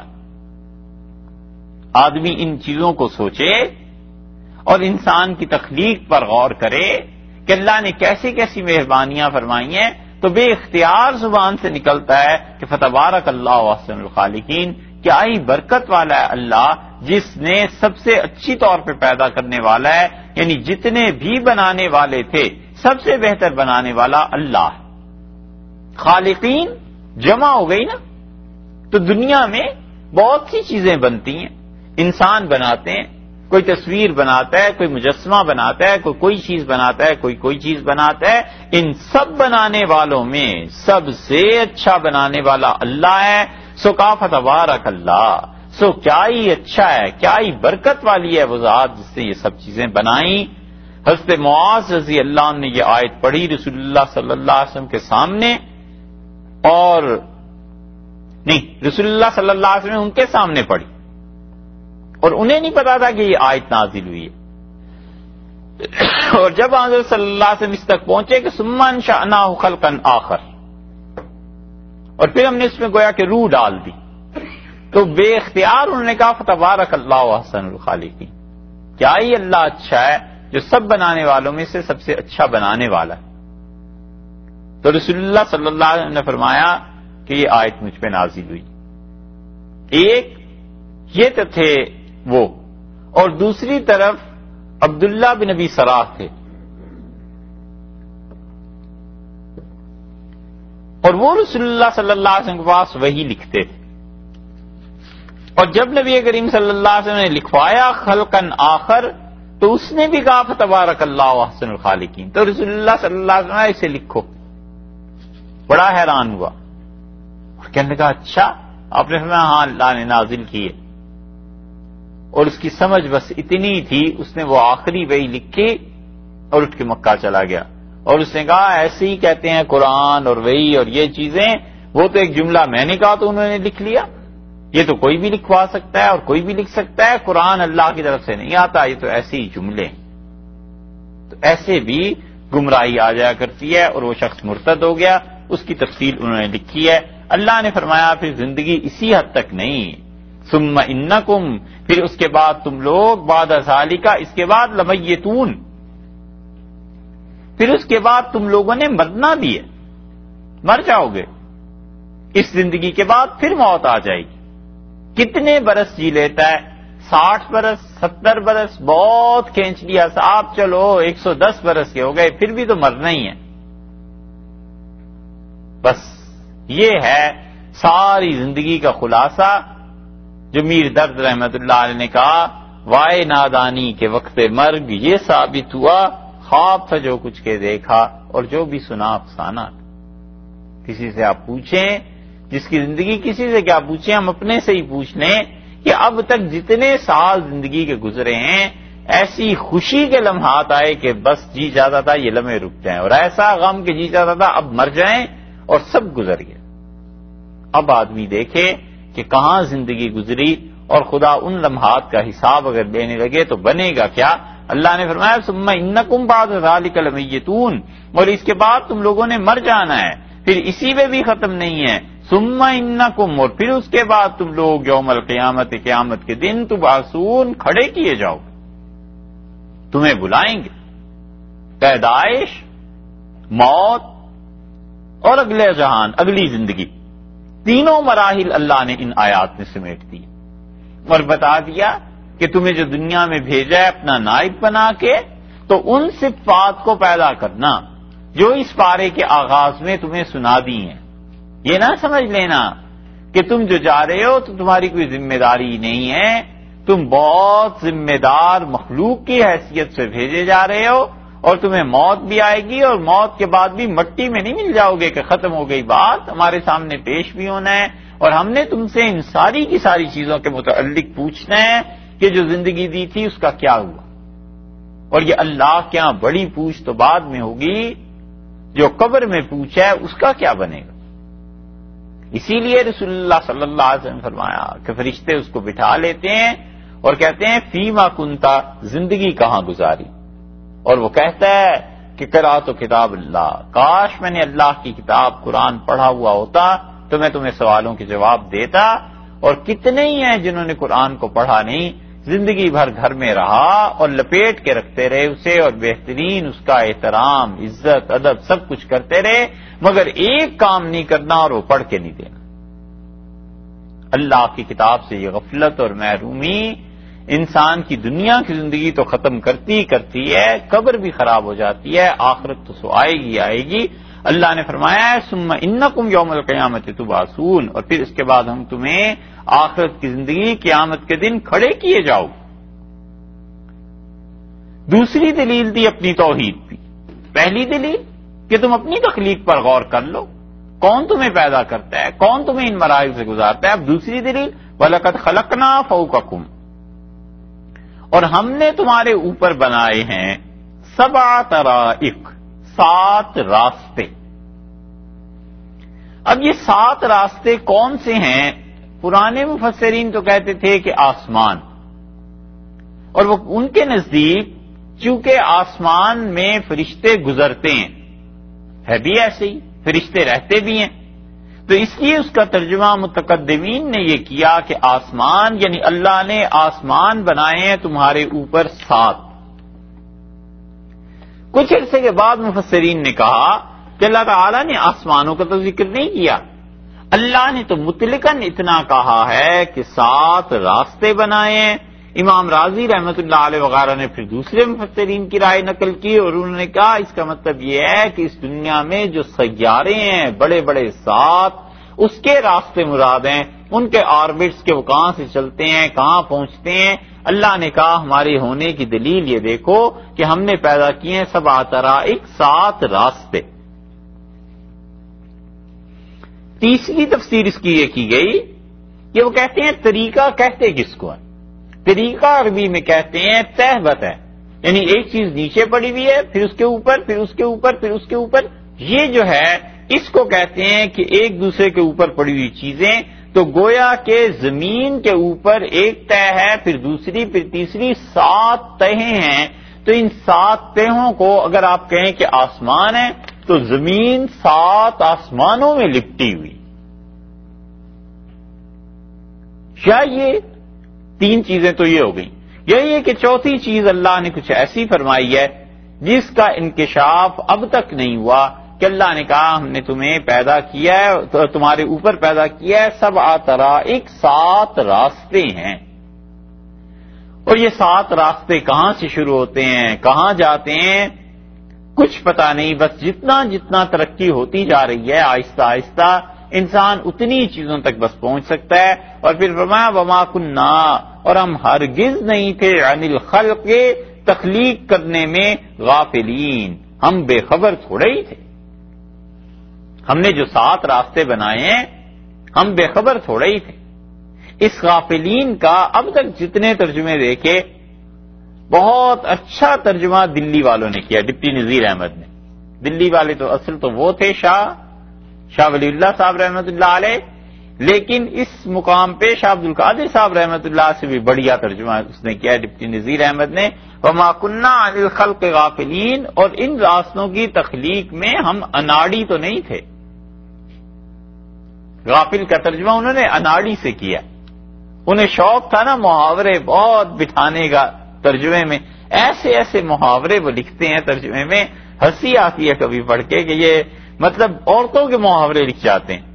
آدمی ان چیزوں کو سوچے اور انسان کی تخلیق پر غور کرے کہ اللہ نے کیسی کیسی مہربانیاں فرمائی ہیں، تو بے اختیار زبان سے نکلتا ہے کہ فتبارک اللہ احسن الخالقین. کیا ہی برکت والا ہے اللہ جس نے سب سے اچھی طور پہ پیدا کرنے والا ہے. یعنی جتنے بھی بنانے والے تھے سب سے بہتر بنانے والا اللہ. خالقین جمع ہو گئی نا، تو دنیا میں بہت سی چیزیں بنتی ہیں. انسان بناتے ہیں، کوئی تصویر بناتا ہے، کوئی مجسمہ بناتا ہے، کوئی چیز بناتا ہے، کوئی چیز بناتا ہے. ان سب بنانے والوں میں سب سے اچھا بنانے والا اللہ ہے. سو کا فتبارک اللہ. سو کیا ہی اچھا ہے، کیا ہی برکت والی ہے وہ ذات جس نے یہ سب چیزیں بنائیں. حضرت معاذ رضی اللہ عنہ نے یہ آیت پڑھی رسول اللہ صلی اللہ علیہ وسلم کے سامنے، اور نہیں، رسول اللہ صلی اللہ علیہ وسلم نے ان کے سامنے پڑھی، اور انہیں نہیں پتا تھا کہ یہ آیت نازل ہوئی ہے. اور جب حضرت صلی اللہ علیہ وسلم اس تک پہنچے کہ ثم انشأناہ خلقا آخر، اور پھر ہم نے اس میں گویا کہ روح ڈال دی، تو بے اختیار انہوں نے کہا فتبارک اللہ احسن الخالقین. کیا ہی اللہ اچھا ہے جو سب بنانے والوں میں سے سب سے اچھا بنانے والا ہے۔ تو رسول اللہ صلی اللہ علیہ وسلم نے فرمایا کہ یہ آیت مجھ پہ نازل ہوئی۔ ایک یہ تو تھے وہ، اور دوسری طرف عبداللہ بن ابی سراح تھے، اور وہ رسول اللہ صلی اللہ علیہ وسلم کے پاس وہی لکھتے تھے، اور جب نبی کریم صلی اللہ علیہ وسلم نے لکھوایا خلقن آخر تو اس نے بھی کہا فتبارک اللہ احسن الخالقین، تو رسول اللہ صلی اللہ علیہ وسلم نے اسے لکھو۔ بڑا حیران ہوا اور کہنے لگا اچھا، آپ نے فرمایا ہاں اللہ نے نازل کی ہے، اور اس کی سمجھ بس اتنی تھی، اس نے وہ آخری وہی لکھی اور اٹھ کے مکہ چلا گیا، اور اس نے کہا ایسے ہی کہتے ہیں قرآن اور وہی اور یہ چیزیں، وہ تو ایک جملہ میں نے کہا تو انہوں نے لکھ لیا، یہ تو کوئی بھی لکھوا سکتا ہے اور کوئی بھی لکھ سکتا ہے، قرآن اللہ کی طرف سے نہیں آتا، یہ تو ایسے ہی جملے ہیں۔ تو ایسے بھی گمراہی آ جایا کرتی ہے، اور وہ شخص مرتد ہو گیا، اس کی تفصیل انہوں نے لکھی ہے۔ اللہ نے فرمایا پھر زندگی اسی حد تک نہیں، ثم انکم، پھر اس کے بعد تم لوگ بعد ذالک، اس کے بعد لمیتون، پھر اس کے بعد تم لوگوں نے مرنا بھی ہے، مر جاؤ گے، اس زندگی کے بعد پھر موت آ جائے گی۔ کتنے برس جی لیتا ہے؟ 60 برس، 70 برس، بہت کھینچ لیا صاحب، چلو 110 برس کے ہو گئے، پھر بھی تو مرنا ہی ہے۔ بس یہ ہے ساری زندگی کا خلاصہ، جو میر درد رحمت اللہ علیہ نے کہا وائے نادانی کے وقت مرگ یہ ثابت ہوا، خواب تھا جو کچھ کے دیکھا اور جو بھی سنا افسانہ۔ کسی سے آپ پوچھیں، جس کی زندگی، کسی سے کیا پوچھیں، ہم اپنے سے ہی پوچھ لیں کہ اب تک جتنے سال زندگی کے گزرے ہیں، ایسی خوشی کے لمحات آئے کہ بس جی چاہتا تھا یہ لمحے رک جائیں، اور ایسا غم کہ جی چاہتا تھا اب مر جائیں، اور سب گزر گئے۔ اب آدمی دیکھے کہ کہاں زندگی گزری، اور خدا ان لمحات کا حساب اگر لینے لگے تو بنے گا کیا؟ اللہ نے فرمایا ثم انکم بعد ذلک لمیتون، اور اس کے بعد تم لوگوں نے مر جانا ہے، پھر اسی میں بھی ختم نہیں ہے، ثم انکم، اور پھر اس کے بعد تم لوگ یوم القیامت، قیامت کے دن تبعثون، کھڑے کیے جاؤ، تمہیں بلائیں گے۔ پیدائش، موت اور اگلے جہان، اگلی زندگی، تینوں مراحل اللہ نے ان آیات میں سمیٹ دی، اور بتا دیا کہ تمہیں جو دنیا میں بھیجا ہے اپنا نائب بنا کے، تو ان صفات کو پیدا کرنا جو اس پارے کے آغاز میں تمہیں سنا دی ہیں۔ یہ نہ سمجھ لینا کہ تم جو جا رہے ہو تو تمہاری کوئی ذمہ داری نہیں ہے، تم بہت ذمہ دار مخلوق کی حیثیت سے بھیجے جا رہے ہو، اور تمہیں موت بھی آئے گی، اور موت کے بعد بھی مٹی میں نہیں مل جاؤ گے کہ ختم ہو گئی بات، ہمارے سامنے پیش بھی ہونا ہے، اور ہم نے تم سے ان ساری کی ساری چیزوں کے متعلق پوچھنا ہے کہ جو زندگی دی تھی اس کا کیا ہوا، اور یہ اللہ کے ہاں بڑی پوچھ تو بعد میں ہوگی، جو قبر میں پوچھا ہے اس کا کیا بنے گا۔ اسی لیے رسول اللہ صلی اللہ علیہ وسلم نے فرمایا کہ فرشتے اس کو بٹھا لیتے ہیں اور کہتے ہیں فیما کنتا، زندگی کہاں گزاری، اور وہ کہتا ہے کہ قرأت کتاب اللہ، کاش میں نے اللہ کی کتاب قرآن پڑھا ہوا ہوتا تو میں تمہیں سوالوں کے جواب دیتا، اور کتنے ہی ہیں جنہوں نے قرآن کو پڑھا نہیں، زندگی بھر گھر میں رہا اور لپیٹ کے رکھتے رہے اسے، اور بہترین اس کا احترام، عزت، ادب سب کچھ کرتے رہے، مگر ایک کام نہیں کرنا اور وہ پڑھ کے نہیں دینا۔ اللہ کی کتاب سے یہ غفلت اور محرومی انسان کی دنیا کی زندگی تو ختم کرتی ہے، قبر بھی خراب ہو جاتی ہے، آخرت تو سو آئے گی۔ اللہ نے فرمایا ہے ثم انکم یوم القیامت تبعثون، اور پھر اس کے بعد ہم تمہیں آخرت کی زندگی قیامت کے دن کھڑے کیے جاؤ۔ دوسری دلیل دی اپنی توحید بھی، پہلی دلیل کہ تم اپنی تخلیق پر غور کر لو، کون تمہیں پیدا کرتا ہے، کون تمہیں ان مراحل سے گزارتا ہے۔ اب دوسری دلیل وَلَقَدْ خَلَقْنَا فَوْقَكُمْ، اور ہم نے تمہارے اوپر بنائے ہیں 7 طرائق، 7 راستے۔ اب یہ 7 راستے کون سے ہیں؟ پرانے مفسرین تو کہتے تھے کہ آسمان، اور وہ ان کے نزدیک چونکہ آسمان میں فرشتے گزرتے ہیں، ہے بھی ایسے ہی، فرشتے رہتے بھی ہیں، تو اس لیے اس کا ترجمہ متقدمین نے یہ کیا کہ آسمان، یعنی اللہ نے آسمان بنائے ہیں تمہارے اوپر 7، کچھ عرصے کے بعد مفسرین نے کہا کہ اللہ تعالیٰ نے آسمانوں کا تو ذکر نہیں کیا، اللہ نے تو مطلقاً اتنا کہا ہے کہ 7 راستے بنائے ہیں۔ امام راضی رحمۃ اللہ علیہ وغیرہ نے پھر دوسرے مفسرین کی رائے نقل کی اور انہوں نے کہا اس کا مطلب یہ ہے کہ اس دنیا میں جو سیارے ہیں بڑے بڑے 7، اس کے راستے مراد ہیں، ان کے آربٹس کے وہ کہاں سے چلتے ہیں، کہاں پہنچتے ہیں۔ اللہ نے کہا ہمارے ہونے کی دلیل یہ دیکھو کہ ہم نے پیدا کیے ہیں 7 طرائق، 7 راستے۔ تیسری تفسیر اس کی یہ کی گئی کہ وہ کہتے ہیں طریقہ کہتے کس کو ہے؟ طریقہ عربی میں کہتے ہیں تہبت ہے، یعنی ایک چیز نیچے پڑی ہوئی ہے، پھر اس کے اوپر، پھر اس کے اوپر، پھر اس کے اوپر، یہ جو ہے اس کو کہتے ہیں کہ ایک دوسرے کے اوپر پڑی ہوئی چیزیں۔ تو گویا کہ زمین کے اوپر ایک تہ ہے، پھر دوسری، پھر تیسری، 7 تہیں ہیں۔ تو ان 7 تہوں کو اگر آپ کہیں کہ آسمان ہے تو زمین 7 آسمانوں میں لپٹی ہوئی، یا یہ 3 چیزیں تو یہ ہو گئی۔ یہی ہے کہ چوتھی چیز اللہ نے کچھ ایسی فرمائی ہے جس کا انکشاف اب تک نہیں ہوا کہ اللہ نے کہا ہم نے تمہیں پیدا کیا ہے، تو تمہارے اوپر پیدا کیا ہے 7 طرائق، 7 راستے ہیں۔ اور یہ 7 راستے کہاں سے شروع ہوتے ہیں، کہاں جاتے ہیں، کچھ پتہ نہیں، بس جتنا جتنا ترقی ہوتی جا رہی ہے آہستہ آہستہ انسان اتنی چیزوں تک بس پہنچ سکتا ہے۔ اور پھر فرمایا وما کننا، اور ہم ہرگز نہیں تھے عن الخلق، تخلیق کرنے میں غافلین، ہم بے خبر تھوڑے ہی تھے۔ ہم نے جو 7 راستے بنائے ہیں ہم بے خبر تھوڑے ہی تھے۔ اس غافلین کا اب تک جتنے ترجمے دیکھے، بہت اچھا ترجمہ دلی والوں نے کیا، ڈپٹی نذیر احمد نے۔ دلی والے تو اصل تو وہ تھے شاہ ولی اللہ صاحب رحمۃ اللہ علیہ، لیکن اس مقام پہ شاہ عبد القادر صاحب رحمۃ اللہ سے بھی بڑھیا ترجمہ اس نے کیا ڈپٹی نذیر احمد نے، وما کنا عن الخلق غافلین، اور ان راستوں کی تخلیق میں ہم اناڑی تو نہیں تھے۔ غافل کا ترجمہ انہوں نے اناڑی سے کیا، انہیں شوق تھا نا محاورے بہت بٹھانے کا ترجمے میں، ایسے ایسے محاورے وہ لکھتے ہیں ترجمے میں، ہنسی آتی ہے کبھی پڑھ کے کہ یہ مطلب عورتوں کے محاورے لکھ جاتے ہیں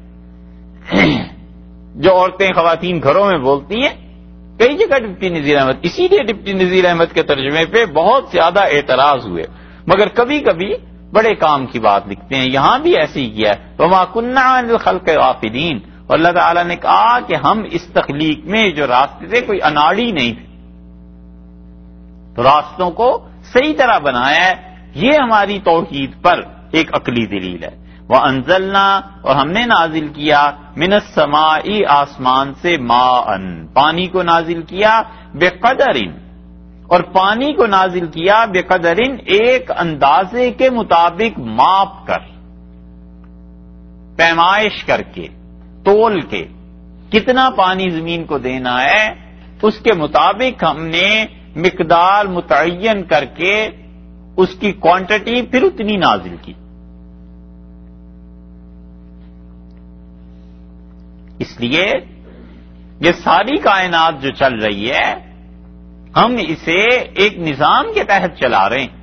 جو عورتیں خواتین گھروں میں بولتی ہیں۔ کئی جگہ ڈپٹی نذیر احمد، اسی لیے ڈپٹی نذیر احمد کے ترجمے پہ بہت زیادہ اعتراض ہوئے، مگر کبھی کبھی بڑے کام کی بات لکھتے ہیں، یہاں بھی ایسے ہی کیا ہے وما کنا عن الخلق غافلین۔ اور اللہ تعالیٰ نے کہا کہ ہم اس تخلیق میں جو راستے تھے کوئی اناڑی نہیں تھے، تو راستوں کو صحیح طرح بنایا ہے، یہ ہماری توحید پر ایک عقلی دلیل ہے۔ وَأَنزَلْنَا، اور ہم نے نازل کیا، مِنَ السَّمَاءِ، آسمان سے، ماءً، پانی کو نازل کیا، بِقَدَرٍ، اور پانی کو نازل کیا بِقَدَرٍ، ایک اندازے کے مطابق ماپ کر، پیمائش کر کے، تول کے، کتنا پانی زمین کو دینا ہے اس کے مطابق ہم نے مقدار متعین کر کے اس کی کوانٹٹی پھر اتنی نازل کی۔ اس لیے یہ ساری کائنات جو چل رہی ہے ہم اسے ایک نظام کے تحت چلا رہے ہیں۔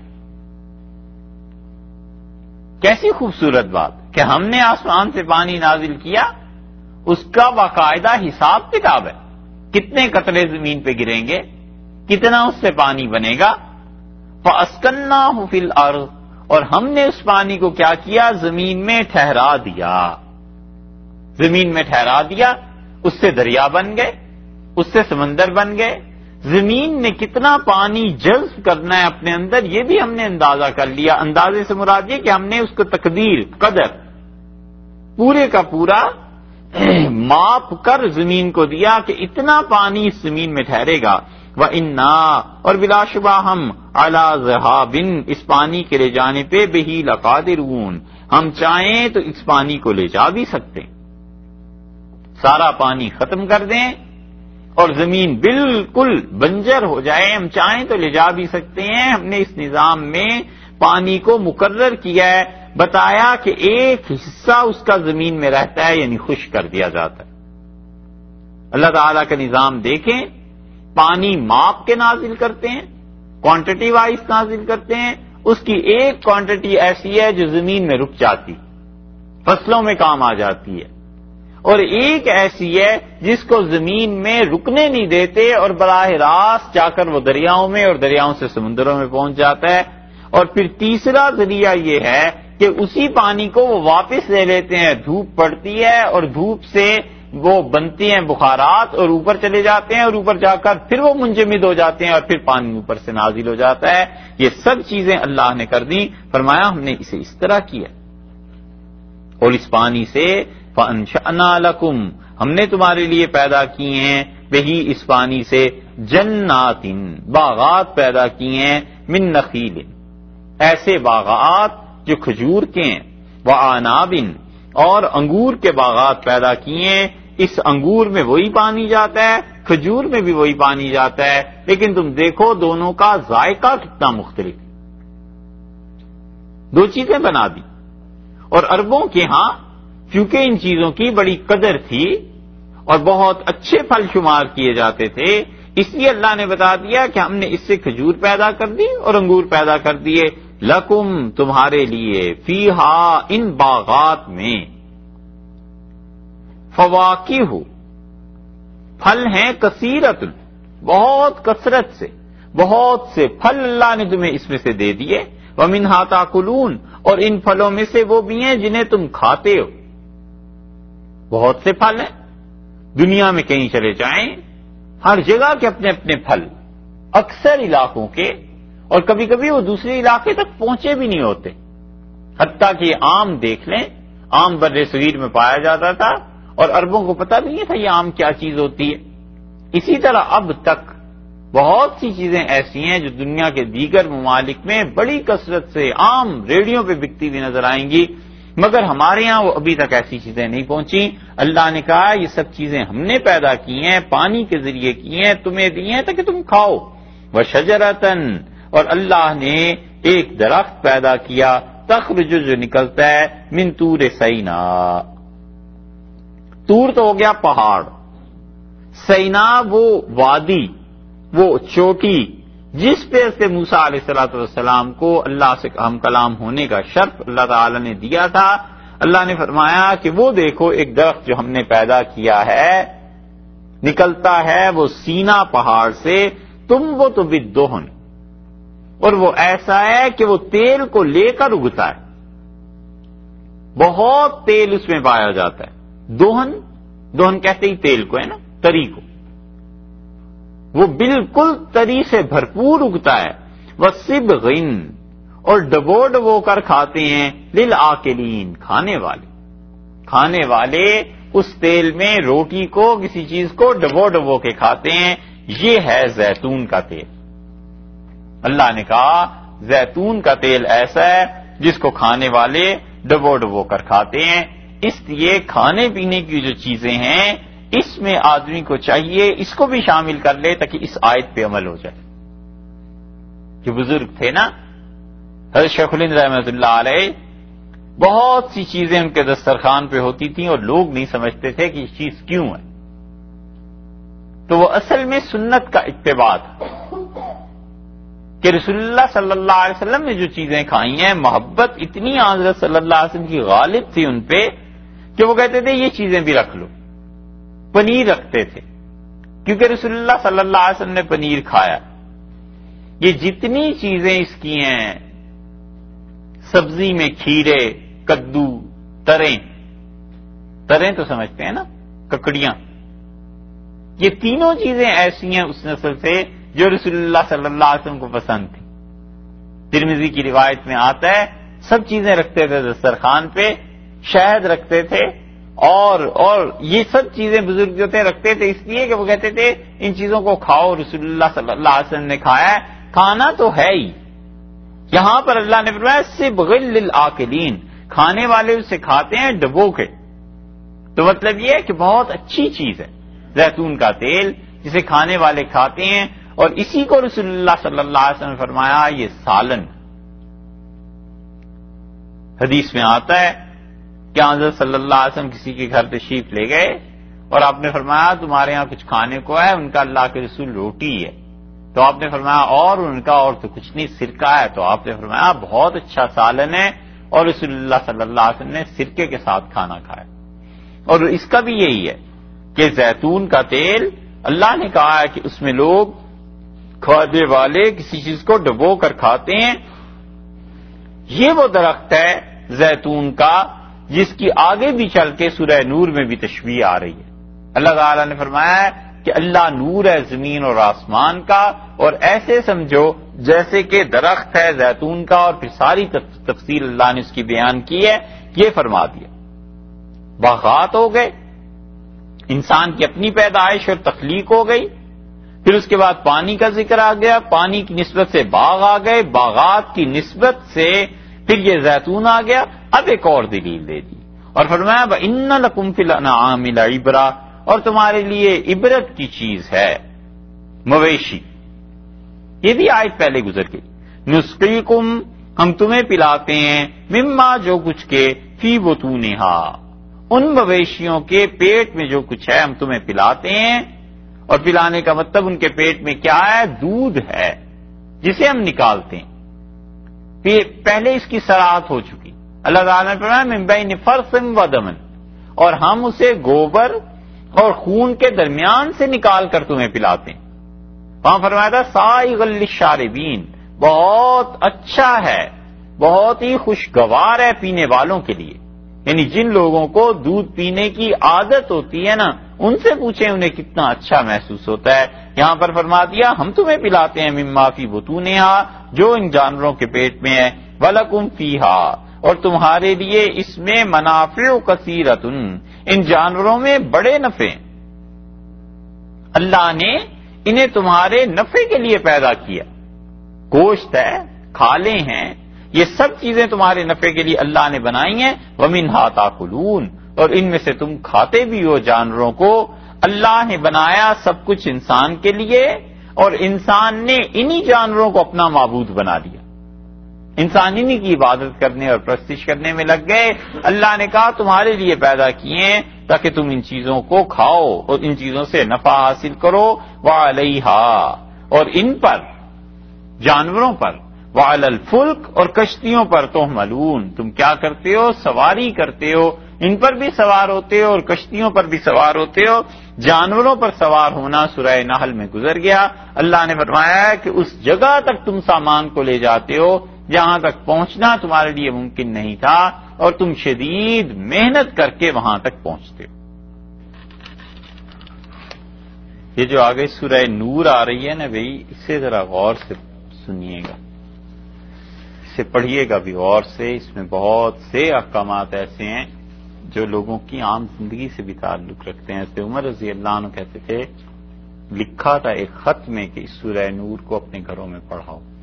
کیسی خوبصورت بات کہ ہم نے آسمان سے پانی نازل کیا، اس کا باقاعدہ حساب کتاب ہے، کتنے قطرے زمین پہ گریں گے، کتنا اس سے پانی بنے گا۔ فَأَسْكَنَّاهُ فِي الْأَرْضِ، اور ہم نے اس پانی کو کیا کیا، زمین میں ٹھہرا دیا، زمین میں ٹھہرا دیا، اس سے دریا بن گئے، اس سے سمندر بن گئے۔ زمین نے کتنا پانی جذب کرنا ہے اپنے اندر یہ بھی ہم نے اندازہ کر لیا۔ اندازے سے مراد یہ کہ ہم نے اس کو تقدیر، قدر پورے کا پورا ماپ کر زمین کو دیا کہ اتنا پانی اس زمین میں ٹھہرے گا۔ وَإِنَّا، اور بلا شبہ ہم، عَلَى ذَهَابٍ، اس پانی کے لے جانے پہ بِهِ لَقَادِرُونَ، ہم چاہیں تو اس پانی کو لے جا بھی سکتے ہیں، سارا پانی ختم کر دیں اور زمین بالکل بنجر ہو جائے، ہم چاہیں تو لے جا بھی سکتے ہیں۔ ہم نے اس نظام میں پانی کو مقرر کیا ہے، بتایا کہ ایک حصہ اس کا زمین میں رہتا ہے، یعنی خشک کر دیا جاتا ہے۔ اللہ تعالیٰ کا نظام دیکھیں، پانی ماپ کے نازل کرتے ہیں، کوانٹٹی وائز نازل کرتے ہیں، اس کی ایک کوانٹٹی ایسی ہے جو زمین میں رک جاتی، فصلوں میں کام آ جاتی ہے، اور ایک ایسی ہے جس کو زمین میں رکنے نہیں دیتے اور براہ راست جا کر وہ دریاؤں میں اور دریاؤں سے سمندروں میں پہنچ جاتا ہے۔ اور پھر تیسرا ذریعہ یہ ہے کہ اسی پانی کو وہ واپس لے لیتے ہیں، دھوپ پڑتی ہے اور دھوپ سے وہ بنتے ہیں بخارات اور اوپر چلے جاتے ہیں، اور اوپر جا کر پھر وہ منجمد ہو جاتے ہیں اور پھر پانی اوپر سے نازل ہو جاتا ہے۔ یہ سب چیزیں اللہ نے کر دی، فرمایا ہم نے اسے اس طرح کیا، اور اس پانی سے فَأَنشَأْنَا لَكُمْ، ہم نے تمہارے لیے پیدا کیے ہیں وہی اس پانی سے جنات، باغات پیدا کیے ہیں، من نخیل، ایسے باغات جو کھجور کے ہیں، وعناب، اور انگور کے باغات پیدا کیے ہیں۔ اس انگور میں وہی پانی جاتا ہے، کھجور میں بھی وہی پانی جاتا ہے، لیکن تم دیکھو دونوں کا ذائقہ کتنا مختلف، دو چیزیں بنا دی۔ اور عربوں کے ہاں کیونکہ ان چیزوں کی بڑی قدر تھی اور بہت اچھے پھل شمار کیے جاتے تھے، اس لیے اللہ نے بتا دیا کہ ہم نے اس سے کھجور پیدا کر دی اور انگور پیدا کر دیے، لکم، تمہارے لیے، فیہا، ان باغات میں، فواکہ، پھل ہیں، کثیرت، بہت کثرت سے، بہت سے پھل اللہ نے تمہیں اس میں سے دے دیے، ومنہا تاکلون، اور ان پھلوں میں سے وہ بھی ہیں جنہیں تم کھاتے ہو۔ بہت سے پھل ہیں، دنیا میں کہیں چلے جائیں، ہر جگہ کے اپنے اپنے پھل، اکثر علاقوں کے، اور کبھی کبھی وہ دوسرے علاقے تک پہنچے بھی نہیں ہوتے، حتیٰ کہ آم دیکھ لیں، آم بر صغیر میں پایا جاتا تھا اور عربوں کو پتہ بھی نہیں تھا یہ آم کیا چیز ہوتی ہے۔ اسی طرح اب تک بہت سی چیزیں ایسی ہیں جو دنیا کے دیگر ممالک میں بڑی کثرت سے عام ریڑھیوں پہ بکتی ہوئی نظر آئیں گی، مگر ہمارے ہاں وہ ابھی تک ایسی چیزیں نہیں پہنچی۔ اللہ نے کہا یہ سب چیزیں ہم نے پیدا کی ہیں، پانی کے ذریعے کی ہیں، تمہیں دی ہیں تاکہ تم کھاؤ۔ وشجرتن، اور اللہ نے ایک درخت پیدا کیا، تخرج، جو نکلتا ہے، من طور سینا، طور تو ہو گیا پہاڑ، سینا وہ وادی، وہ چوٹی جس پہ سے موسیٰ علیہ السلام کو اللہ سے ہم کلام ہونے کا شرف اللہ تعالی نے دیا تھا۔ اللہ نے فرمایا کہ وہ دیکھو ایک درخت جو ہم نے پیدا کیا ہے، نکلتا ہے وہ سینا پہاڑ سے، تم وہ تو بدہن، اور وہ ایسا ہے کہ وہ تیل کو لے کر اگتا ہے، بہت تیل اس میں پایا جاتا ہے۔ دوہن کہتے ہی تیل کو ہے نا، تری کو، وہ بالکل تری سے بھرپور اگتا ہے۔ وَصِبْغٍ، اور ڈبو کر کھاتے ہیں، لِلْآكِلِينَ، کھانے والے اس تیل میں روٹی کو، کسی چیز کو ڈبو کے کھاتے ہیں۔ یہ ہے زیتون کا تیل۔ اللہ نے کہا زیتون کا تیل ایسا ہے جس کو کھانے والے ڈبو کر کھاتے ہیں۔ اس لیے کھانے پینے کی جو چیزیں ہیں اس میں آدمی کو چاہیے اس کو بھی شامل کر لے تاکہ اس آیت پہ عمل ہو جائے۔ جو بزرگ تھے نا حضرت شیخ الہند رحمۃ اللہ علیہ، بہت سی چیزیں ان کے دسترخوان پہ ہوتی تھیں اور لوگ نہیں سمجھتے تھے کہ یہ چیز کیوں ہے، تو وہ اصل میں سنت کا اتباع تھا کہ رسول اللہ صلی اللہ علیہ وسلم نے جو چیزیں کھائی ہیں، محبت اتنی حضرت صلی اللہ علیہ وسلم کی غالب تھی ان پہ کہ وہ کہتے تھے یہ چیزیں بھی رکھ لو۔ پنیر رکھتے تھے کیونکہ رسول اللہ صلی اللہ علیہ وسلم نے پنیر کھایا۔ یہ جتنی چیزیں اس کی ہیں، سبزی میں کھیرے، کدو، تریں تو سمجھتے ہیں نا، ککڑیاں، یہ تینوں چیزیں ایسی ہیں اس نسل سے جو رسول اللہ صلی اللہ علیہ وسلم کو پسند تھی۔ ترمذی کی روایت میں آتا ہے سب چیزیں رکھتے تھے دسترخوان پہ، شہد رکھتے تھے، اور یہ سب چیزیں بزرگ جو تھے رکھتے تھے اس لیے کہ وہ کہتے تھے ان چیزوں کو کھاؤ، رسول اللہ صلی اللہ علیہ وسلم نے کھایا ہے، کھانا تو ہے ہی۔ یہاں پر اللہ نے فرمایا صبغ للآکلین، کھانے والے اسے کھاتے ہیں ڈبو کے، تو مطلب یہ ہے کہ بہت اچھی چیز ہے زیتون کا تیل جسے کھانے والے کھاتے ہیں، اور اسی کو رسول اللہ صلی اللہ علیہ وسلم نے فرمایا یہ سالن۔ حدیث میں آتا ہے کہ حضرت صلی اللہ علیہ وسلم کسی کے گھر تشریف لے گئے اور آپ نے فرمایا تمہارے ہاں کچھ کھانے کو ہے؟ ان کا اللہ کے رسول روٹی ہے۔ تو آپ نے فرمایا اور ان کا اور تو کچھ نہیں، سرکہ ہے. تو آپ نے فرمایا بہت اچھا سالن ہے، اور رسول اللہ صلی اللہ علیہ وسلم نے سرکے کے ساتھ کھانا کھایا. اور اس کا بھی یہی ہے کہ زیتون کا تیل اللہ نے کہا ہے کہ اس میں لوگ کھانے والے کسی چیز کو ڈبو کر کھاتے ہیں. یہ وہ درخت ہے زیتون کا جس کی آگے بھی چل کے سورہ نور میں بھی تشبیہ آ رہی ہے. اللہ تعالیٰ نے فرمایا ہے کہ اللہ نور ہے زمین اور آسمان کا، اور ایسے سمجھو جیسے کہ درخت ہے زیتون کا، اور پھر ساری تفصیل اللہ نے اس کی بیان کی ہے. یہ فرما دیا باغات ہو گئے، انسان کی اپنی پیدائش اور تخلیق ہو گئی. پھر اس کے بعد پانی کا ذکر آ گیا، پانی کی نسبت سے باغ آ گئے، باغات کی نسبت سے پھر یہ زیتون آ گیا. اب ایک اور دلیل دے دی اور فرمایا وَإِنَّ لَكُمْ فِي الْأَنْعَامِ لَعِبْرَةً، اور تمہارے لیے عبرت کی چیز ہے مویشی. یہ بھی آیت پہلے گزر گئی. نُسْقِيكُمْ، ہم تمہیں پلاتے ہیں، مما جو کچھ کے، فی بطونہا، ان مویشیوں کے پیٹ میں جو کچھ ہے ہم تمہیں پلاتے ہیں. اور پلانے کا مطلب ان کے پیٹ میں کیا ہے؟ دودھ ہے جسے ہم نکالتے ہیں. پہلے اس کی صراحت ہو چکی. اللہ تعالیٰ نے فرمایا من بین فرث و دم، اور ہم اسے گوبر اور خون کے درمیان سے نکال کر تمہیں پلاتے ہیں. وہاں فرمایا تھا سائغ للشاربین، بہت اچھا ہے، بہت ہی خوشگوار ہے پینے والوں کے لیے. یعنی جن لوگوں کو دودھ پینے کی عادت ہوتی ہے نا، ان سے پوچھیں انہیں کتنا اچھا محسوس ہوتا ہے. یہاں پر فرما دیا ہم تمہیں پلاتے ہیں مما فی بطونہا، جو ان جانوروں کے پیٹ میں ہے، وَلَكُمْ فِيهَا، اور تمہارے لیے اس میں منافع کثیرۃ، ان جانوروں میں بڑے نفع. اللہ نے انہیں تمہارے نفع کے لیے پیدا کیا. گوشت ہے، کھالے ہیں، یہ سب چیزیں تمہارے نفع کے لیے اللہ نے بنائی ہیں. وَمِنْهَا تَأْكُلُونَ، اور ان میں سے تم کھاتے بھی ہو جانوروں کو. اللہ نے بنایا سب کچھ انسان کے لیے، اور انسان نے انہی جانوروں کو اپنا معبود بنا لیا. انسان انہی کی عبادت کرنے اور پرستش کرنے میں لگ گئے. اللہ نے کہا تمہارے لیے پیدا کیے ہیں تاکہ تم ان چیزوں کو کھاؤ اور ان چیزوں سے نفع حاصل کرو. وَعَلَيْهَا، اور ان پر، جانوروں پر، وَعَلَى الْفُلْكِ، اور کشتیوں پر، تُحْمَلُونَ، تم کیا کرتے ہو؟ سواری کرتے ہو. ان پر بھی سوار ہوتے ہو اور کشتیوں پر بھی سوار ہوتے ہو. جانوروں پر سوار ہونا سورہ نحل میں گزر گیا. اللہ نے فرمایا ہے کہ اس جگہ تک تم سامان کو لے جاتے ہو جہاں تک پہنچنا تمہارے لیے ممکن نہیں تھا، اور تم شدید محنت کر کے وہاں تک پہنچتے ہو. یہ جو آگے سورہ نور آ رہی ہے نا بھائی، اسے ذرا غور سے سنیے گا، اسے پڑھیے گا بھی غور سے. اس میں بہت سے احکامات ایسے ہیں جو لوگوں کی عام زندگی سے بھی تعلق رکھتے ہیں. حضرت عمر رضی اللہ عنہ کہتے تھے، لکھا تھا ایک خط میں کہ اس سورہ نور کو اپنے گھروں میں پڑھاؤ.